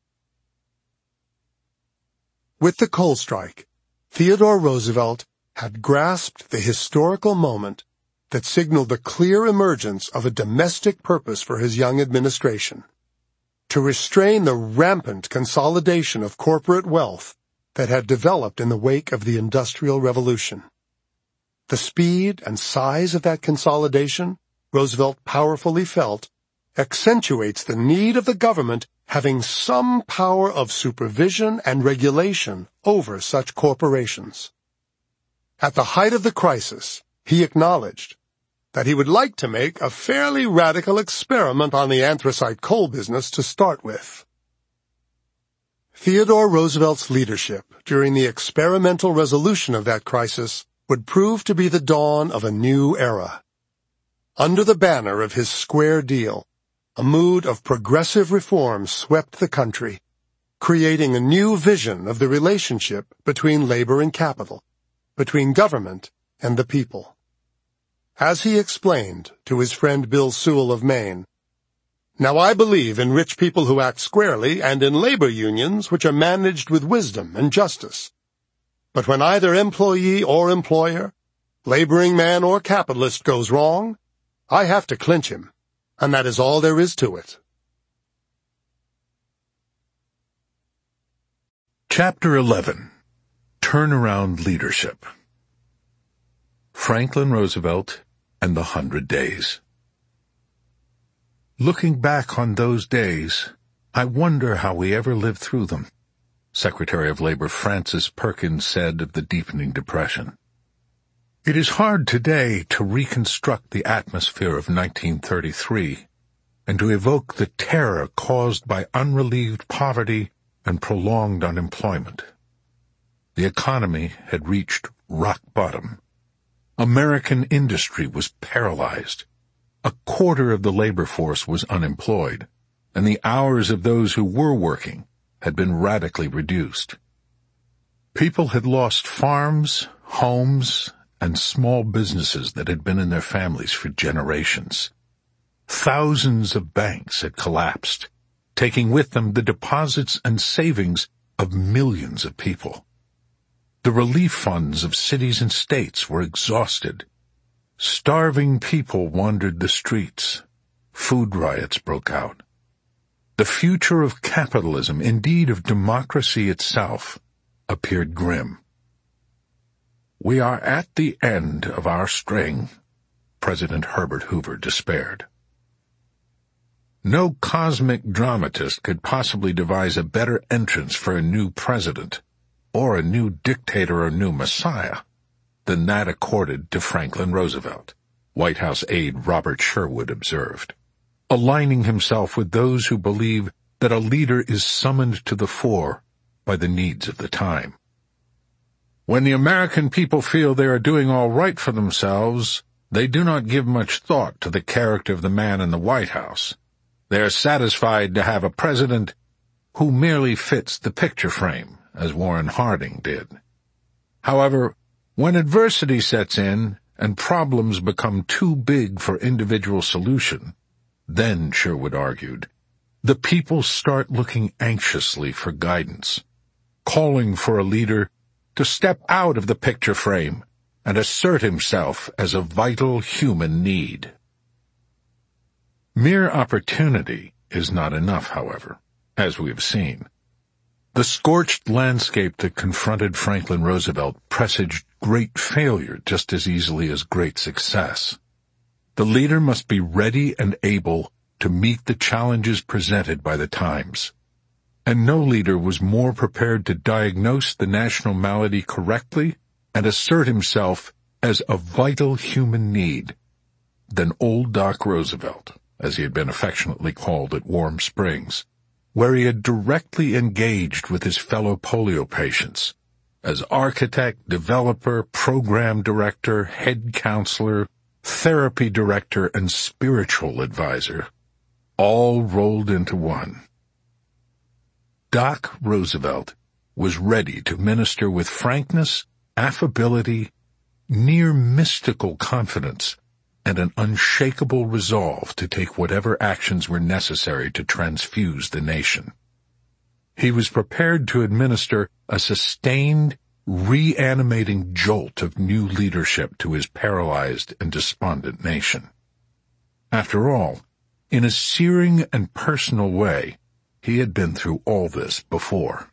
With the coal strike, Theodore Roosevelt had grasped the historical moment that signaled the clear emergence of a domestic purpose for his young administration: to restrain the rampant consolidation of corporate wealth that had developed in the wake of the Industrial Revolution. The speed and size of that consolidation, Roosevelt powerfully felt, accentuates the need of the government having some power of supervision and regulation over such corporations. At the height of the crisis, he acknowledged that he would like to make a fairly radical experiment on the anthracite coal business to start with. Theodore Roosevelt's leadership during the experimental resolution of that crisis would prove to be the dawn of a new era. Under the banner of his Square Deal, a mood of progressive reform swept the country, creating a new vision of the relationship between labor and capital, between government and the people. As he explained to his friend Bill Sewell of Maine, "Now I believe in rich people who act squarely and in labor unions which are managed with wisdom and justice. But when either employee or employer, laboring man or capitalist goes wrong, I have to clinch him, and that is all there is to it." Chapter eleven. Turnaround Leadership. Franklin Roosevelt and the Hundred Days. Looking back on those days, I wonder how we ever lived through them, Secretary of Labor Francis Perkins said of the deepening Depression. It is hard today to reconstruct the atmosphere of nineteen thirty-three and to evoke the terror caused by unrelieved poverty and prolonged unemployment. The economy had reached rock bottom. American industry was paralyzed. A quarter of the labor force was unemployed, and the hours of those who were working had been radically reduced. People had lost farms, homes, and small businesses that had been in their families for generations. Thousands of banks had collapsed, taking with them the deposits and savings of millions of people. The relief funds of cities and states were exhausted. Starving people wandered the streets. Food riots broke out. The future of capitalism, indeed of democracy itself, appeared grim. "We are at the end of our string," President Herbert Hoover despaired. No cosmic dramatist could possibly devise a better entrance for a new president, or a new dictator or new messiah, than that accorded to Franklin Roosevelt, White House aide Robert Sherwood observed, aligning himself with those who believe that a leader is summoned to the fore by the needs of the time. "When the American people feel they are doing all right for themselves, they do not give much thought to the character of the man in the White House. They are satisfied to have a president who merely fits the picture frame, as Warren Harding did. However, when adversity sets in and problems become too big for individual solution, then, Sherwood argued, the people start looking anxiously for guidance, calling for a leader to step out of the picture frame and assert himself as a vital human need." Mere opportunity is not enough, however, as we have seen. The scorched landscape that confronted Franklin Roosevelt presaged great failure just as easily as great success. The leader must be ready and able to meet the challenges presented by the times, and no leader was more prepared to diagnose the national malady correctly and assert himself as a vital human need than Old Doc Roosevelt, as he had been affectionately called at Warm Springs, where he had directly engaged with his fellow polio patients as architect, developer, program director, head counselor, therapy director, and spiritual advisor, all rolled into one. Doc Roosevelt was ready to minister with frankness, affability, near mystical confidence, and an unshakable resolve to take whatever actions were necessary to transfuse the nation. He was prepared to administer a sustained, reanimating jolt of new leadership to his paralyzed and despondent nation. After all, in a searing and personal way, he had been through all this before.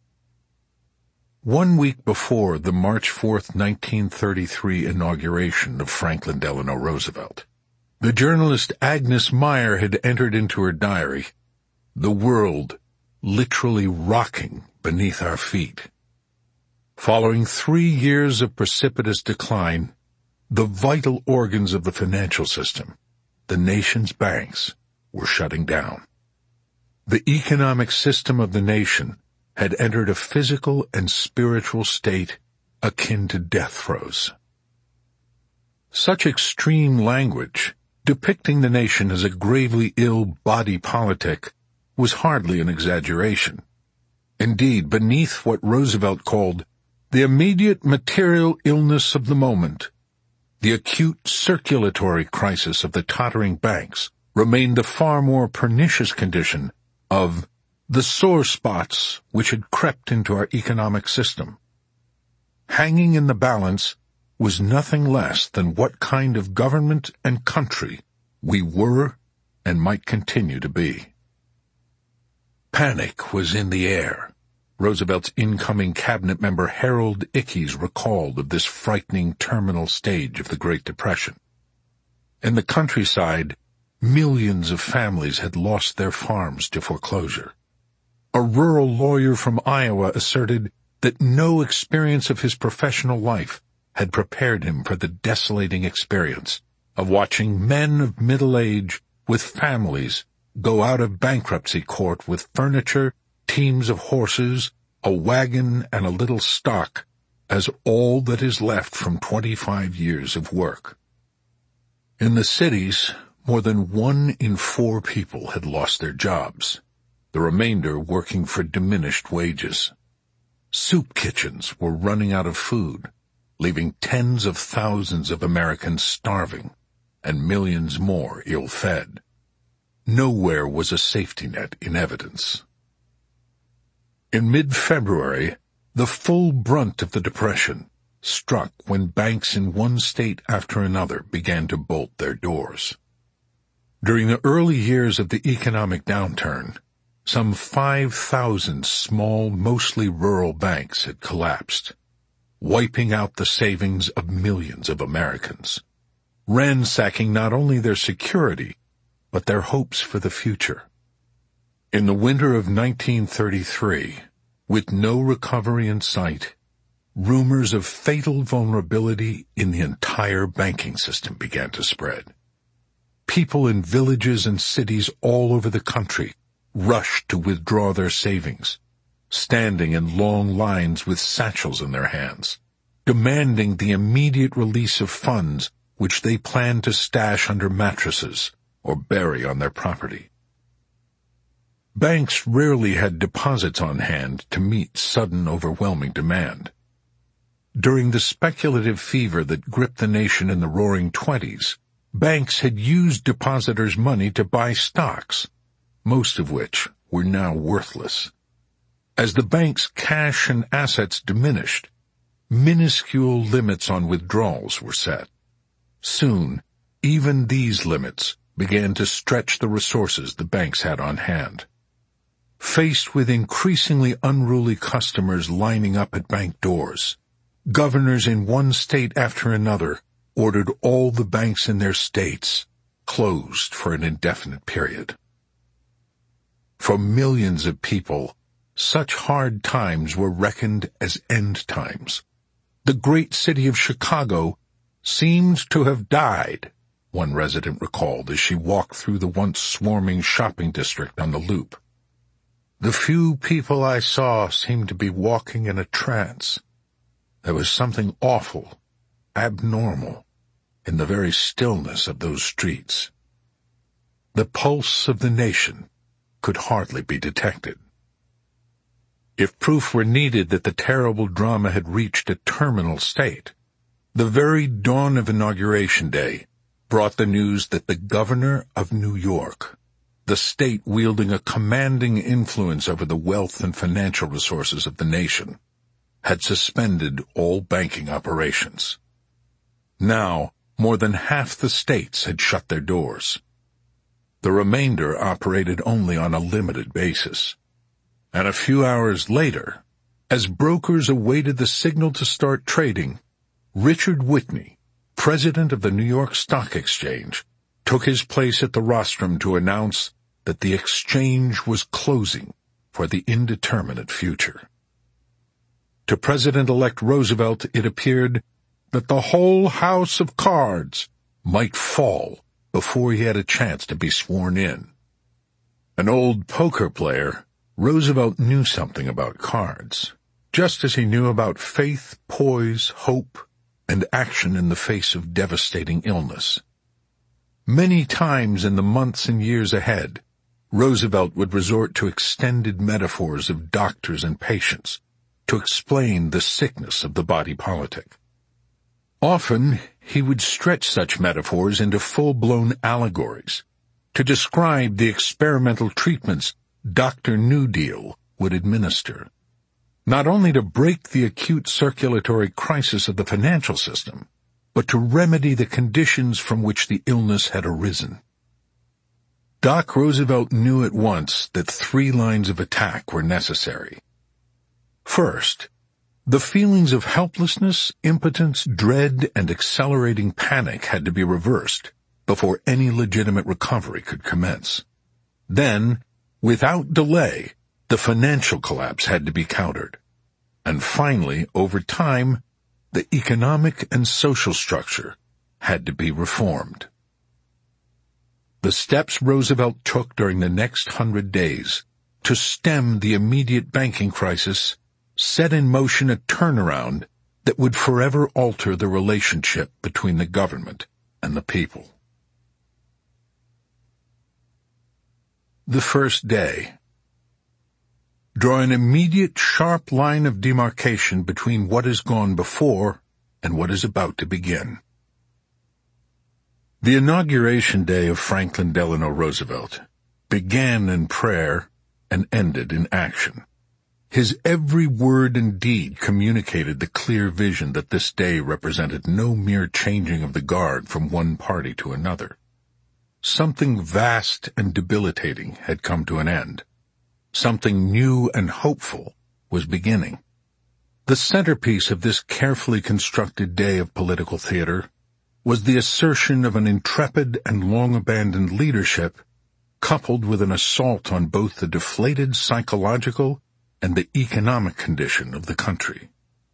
One week before the March fourth, nineteen thirty-three inauguration of Franklin Delano Roosevelt, the journalist Agnes Meyer had entered into her diary, "The world literally rocking beneath our feet." Following three years of precipitous decline, the vital organs of the financial system, the nation's banks, were shutting down. The economic system of the nation had entered a physical and spiritual state akin to death throes. Such extreme language, depicting the nation as a gravely ill body politic, was hardly an exaggeration. Indeed, beneath what Roosevelt called the immediate material illness of the moment, the acute circulatory crisis of the tottering banks remained the far more pernicious condition of the sore spots which had crept into our economic system. Hanging in the balance was nothing less than what kind of government and country we were and might continue to be. Panic was in the air. Roosevelt's incoming cabinet member Harold Ickes recalled of this frightening terminal stage of the Great Depression. In the countryside, millions of families had lost their farms to foreclosure. A rural lawyer from Iowa asserted that no experience of his professional life had prepared him for the desolating experience of watching men of middle age with families go out of bankruptcy court with furniture, teams of horses, a wagon, and a little stock as all that is left from twenty-five years of work. In the cities, more than one in four people had lost their jobs, the remainder working for diminished wages. Soup kitchens were running out of food, leaving tens of thousands of Americans starving and millions more ill-fed. Nowhere was a safety net in evidence. In mid-February, the full brunt of the Depression struck when banks in one state after another began to bolt their doors. During the early years of the economic downturn, some five thousand small, mostly rural banks had collapsed, wiping out the savings of millions of Americans, ransacking not only their security, but their hopes for the future. In the winter of nineteen thirty-three, with no recovery in sight, rumors of fatal vulnerability in the entire banking system began to spread. People in villages and cities all over the country rushed to withdraw their savings, standing in long lines with satchels in their hands, demanding the immediate release of funds which they planned to stash under mattresses or bury on their property. Banks rarely had deposits on hand to meet sudden overwhelming demand. During the speculative fever that gripped the nation in the Roaring Twenties, banks had used depositors' money to buy stocks, most of which were now worthless. As the bank's cash and assets diminished, minuscule limits on withdrawals were set. Soon, even these limits began to stretch the resources the banks had on hand. Faced with increasingly unruly customers lining up at bank doors, governors in one state after another ordered all the banks in their states closed for an indefinite period. For millions of people, such hard times were reckoned as end times. The great city of Chicago seemed to have died, one resident recalled as she walked through the once swarming shopping district on the Loop. The few people I saw seemed to be walking in a trance. There was something awful, abnormal, in the very stillness of those streets. The pulse of the nation could hardly be detected. If proof were needed that the terrible drama had reached a terminal state, the very dawn of Inauguration Day brought the news that the governor of New York, the state wielding a commanding influence over the wealth and financial resources of the nation, had suspended all banking operations. Now, more than half the states had shut their doors. The remainder operated only on a limited basis. And a few hours later, as brokers awaited the signal to start trading, Richard Whitney, president of the New York Stock Exchange, took his place at the rostrum to announce that the exchange was closing for the indeterminate future. To President-elect Roosevelt it appeared that the whole house of cards might fall before he had a chance to be sworn in. An old poker player, Roosevelt knew something about cards, just as he knew about faith, poise, hope, and action in the face of devastating illness. Many times in the months and years ahead, Roosevelt would resort to extended metaphors of doctors and patients to explain the sickness of the body politic. Often he would stretch such metaphors into full-blown allegories to describe the experimental treatments Doctor New Deal would administer, not only to break the acute circulatory crisis of the financial system, but to remedy the conditions from which the illness had arisen. Doc Roosevelt knew at once that three lines of attack were necessary. First, the feelings of helplessness, impotence, dread, and accelerating panic had to be reversed before any legitimate recovery could commence. Then, without delay, the financial collapse had to be countered. And finally, over time, the economic and social structure had to be reformed. The steps Roosevelt took during the next hundred days to stem the immediate banking crisis set in motion a turnaround that would forever alter the relationship between the government and the people. The first day. Draw an immediate, sharp line of demarcation between what has gone before and what is about to begin. The inauguration day of Franklin Delano Roosevelt began in prayer and ended in action. His every word and deed communicated the clear vision that this day represented no mere changing of the guard from one party to another. Something vast and debilitating had come to an end. Something new and hopeful was beginning. The centerpiece of this carefully constructed day of political theater was the assertion of an intrepid and long-abandoned leadership coupled with an assault on both the deflated psychological and the economic condition of the country.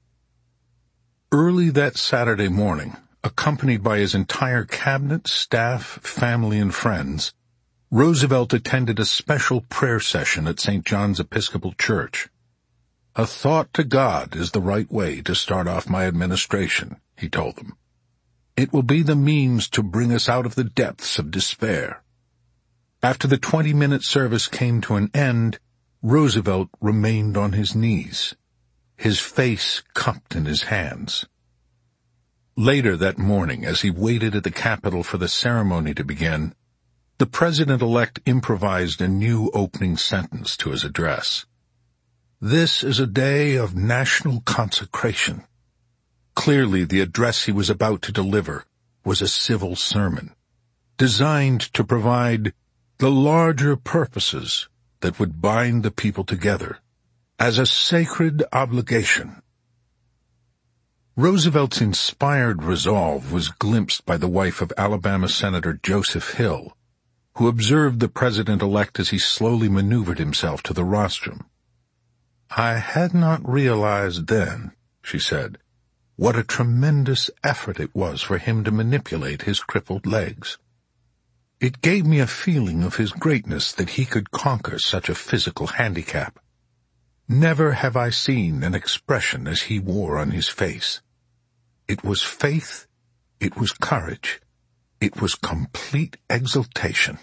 Early that Saturday morning, accompanied by his entire cabinet, staff, family, and friends, Roosevelt attended a special prayer session at Saint John's Episcopal Church. "A thought to God is the right way to start off my administration," he told them. "It will be the means to bring us out of the depths of despair." After the twenty-minute service came to an end, Roosevelt remained on his knees, his face cupped in his hands. Later that morning, as he waited at the Capitol for the ceremony to begin, the President-elect improvised a new opening sentence to his address. "This is a day of national consecration." Clearly, the address he was about to deliver was a civil sermon, designed to provide the larger purposes that would bind the people together as a sacred obligation. Roosevelt's inspired resolve was glimpsed by the wife of Alabama Senator Joseph Hill, who observed the President-elect as he slowly maneuvered himself to the rostrum. "I had not realized then," she said, "what a tremendous effort it was for him to manipulate his crippled legs." It gave me a feeling of his greatness that he could conquer such a physical handicap. Never have I seen an expression as he wore on his face. It was faith, it was courage, it was complete exultation.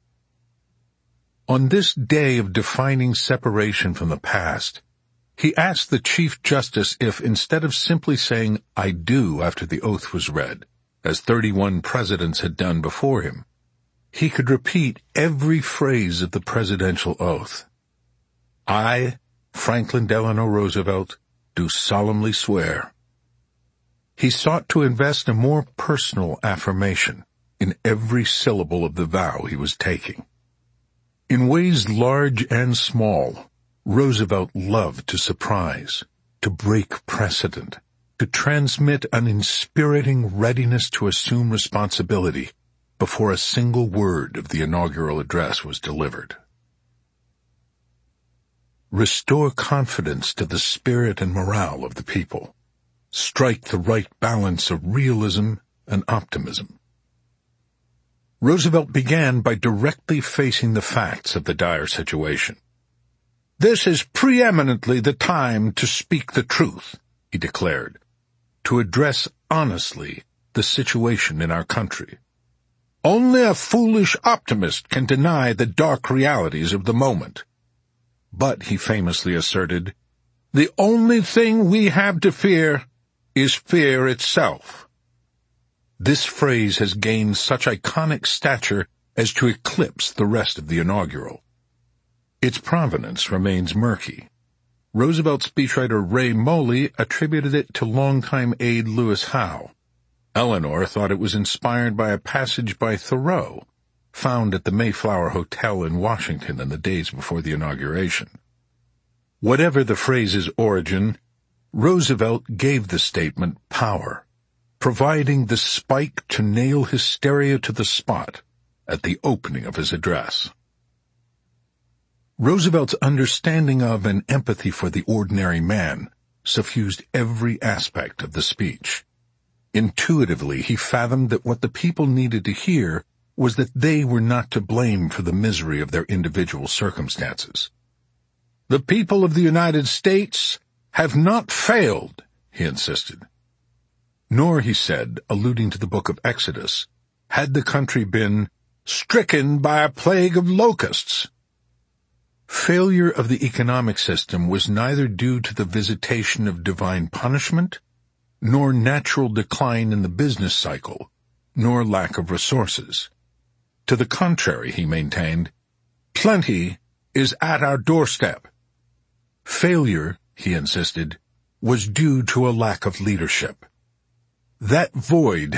On this day of defining separation from the past, he asked the Chief Justice if, instead of simply saying, "I do," after the oath was read, as thirty-one presidents had done before him, he could repeat every phrase of the presidential oath. "I, Franklin Delano Roosevelt, do solemnly swear." He sought to invest a more personal affirmation in every syllable of the vow he was taking. In ways large and small, Roosevelt loved to surprise, to break precedent, to transmit an inspiriting readiness to assume responsibility before a single word of the inaugural address was delivered. Restore confidence to the spirit and morale of the people. Strike the right balance of realism and optimism. Roosevelt began by directly facing the facts of the dire situation. "This is preeminently the time to speak the truth," he declared, "to address honestly the situation in our country. Only a foolish optimist can deny the dark realities of the moment. But," he famously asserted, "the only thing we have to fear is fear itself." This phrase has gained such iconic stature as to eclipse the rest of the inaugural. Its provenance remains murky. Roosevelt speechwriter Ray Moley attributed it to longtime aide Lewis Howe. Eleanor thought it was inspired by a passage by Thoreau, found at the Mayflower Hotel in Washington in the days before the inauguration. Whatever the phrase's origin, Roosevelt gave the statement power, providing the spike to nail hysteria to the spot at the opening of his address. Roosevelt's understanding of and empathy for the ordinary man suffused every aspect of the speech. Intuitively, he fathomed that what the people needed to hear was that they were not to blame for the misery of their individual circumstances. "The people of the United States have not failed," he insisted. Nor, he said, alluding to the book of Exodus, had the country been stricken by a plague of locusts. Failure of the economic system was neither due to the visitation of divine punishment, nor natural decline in the business cycle, nor lack of resources. To the contrary, he maintained, plenty is at our doorstep. Failure, he insisted, was due to a lack of leadership. That void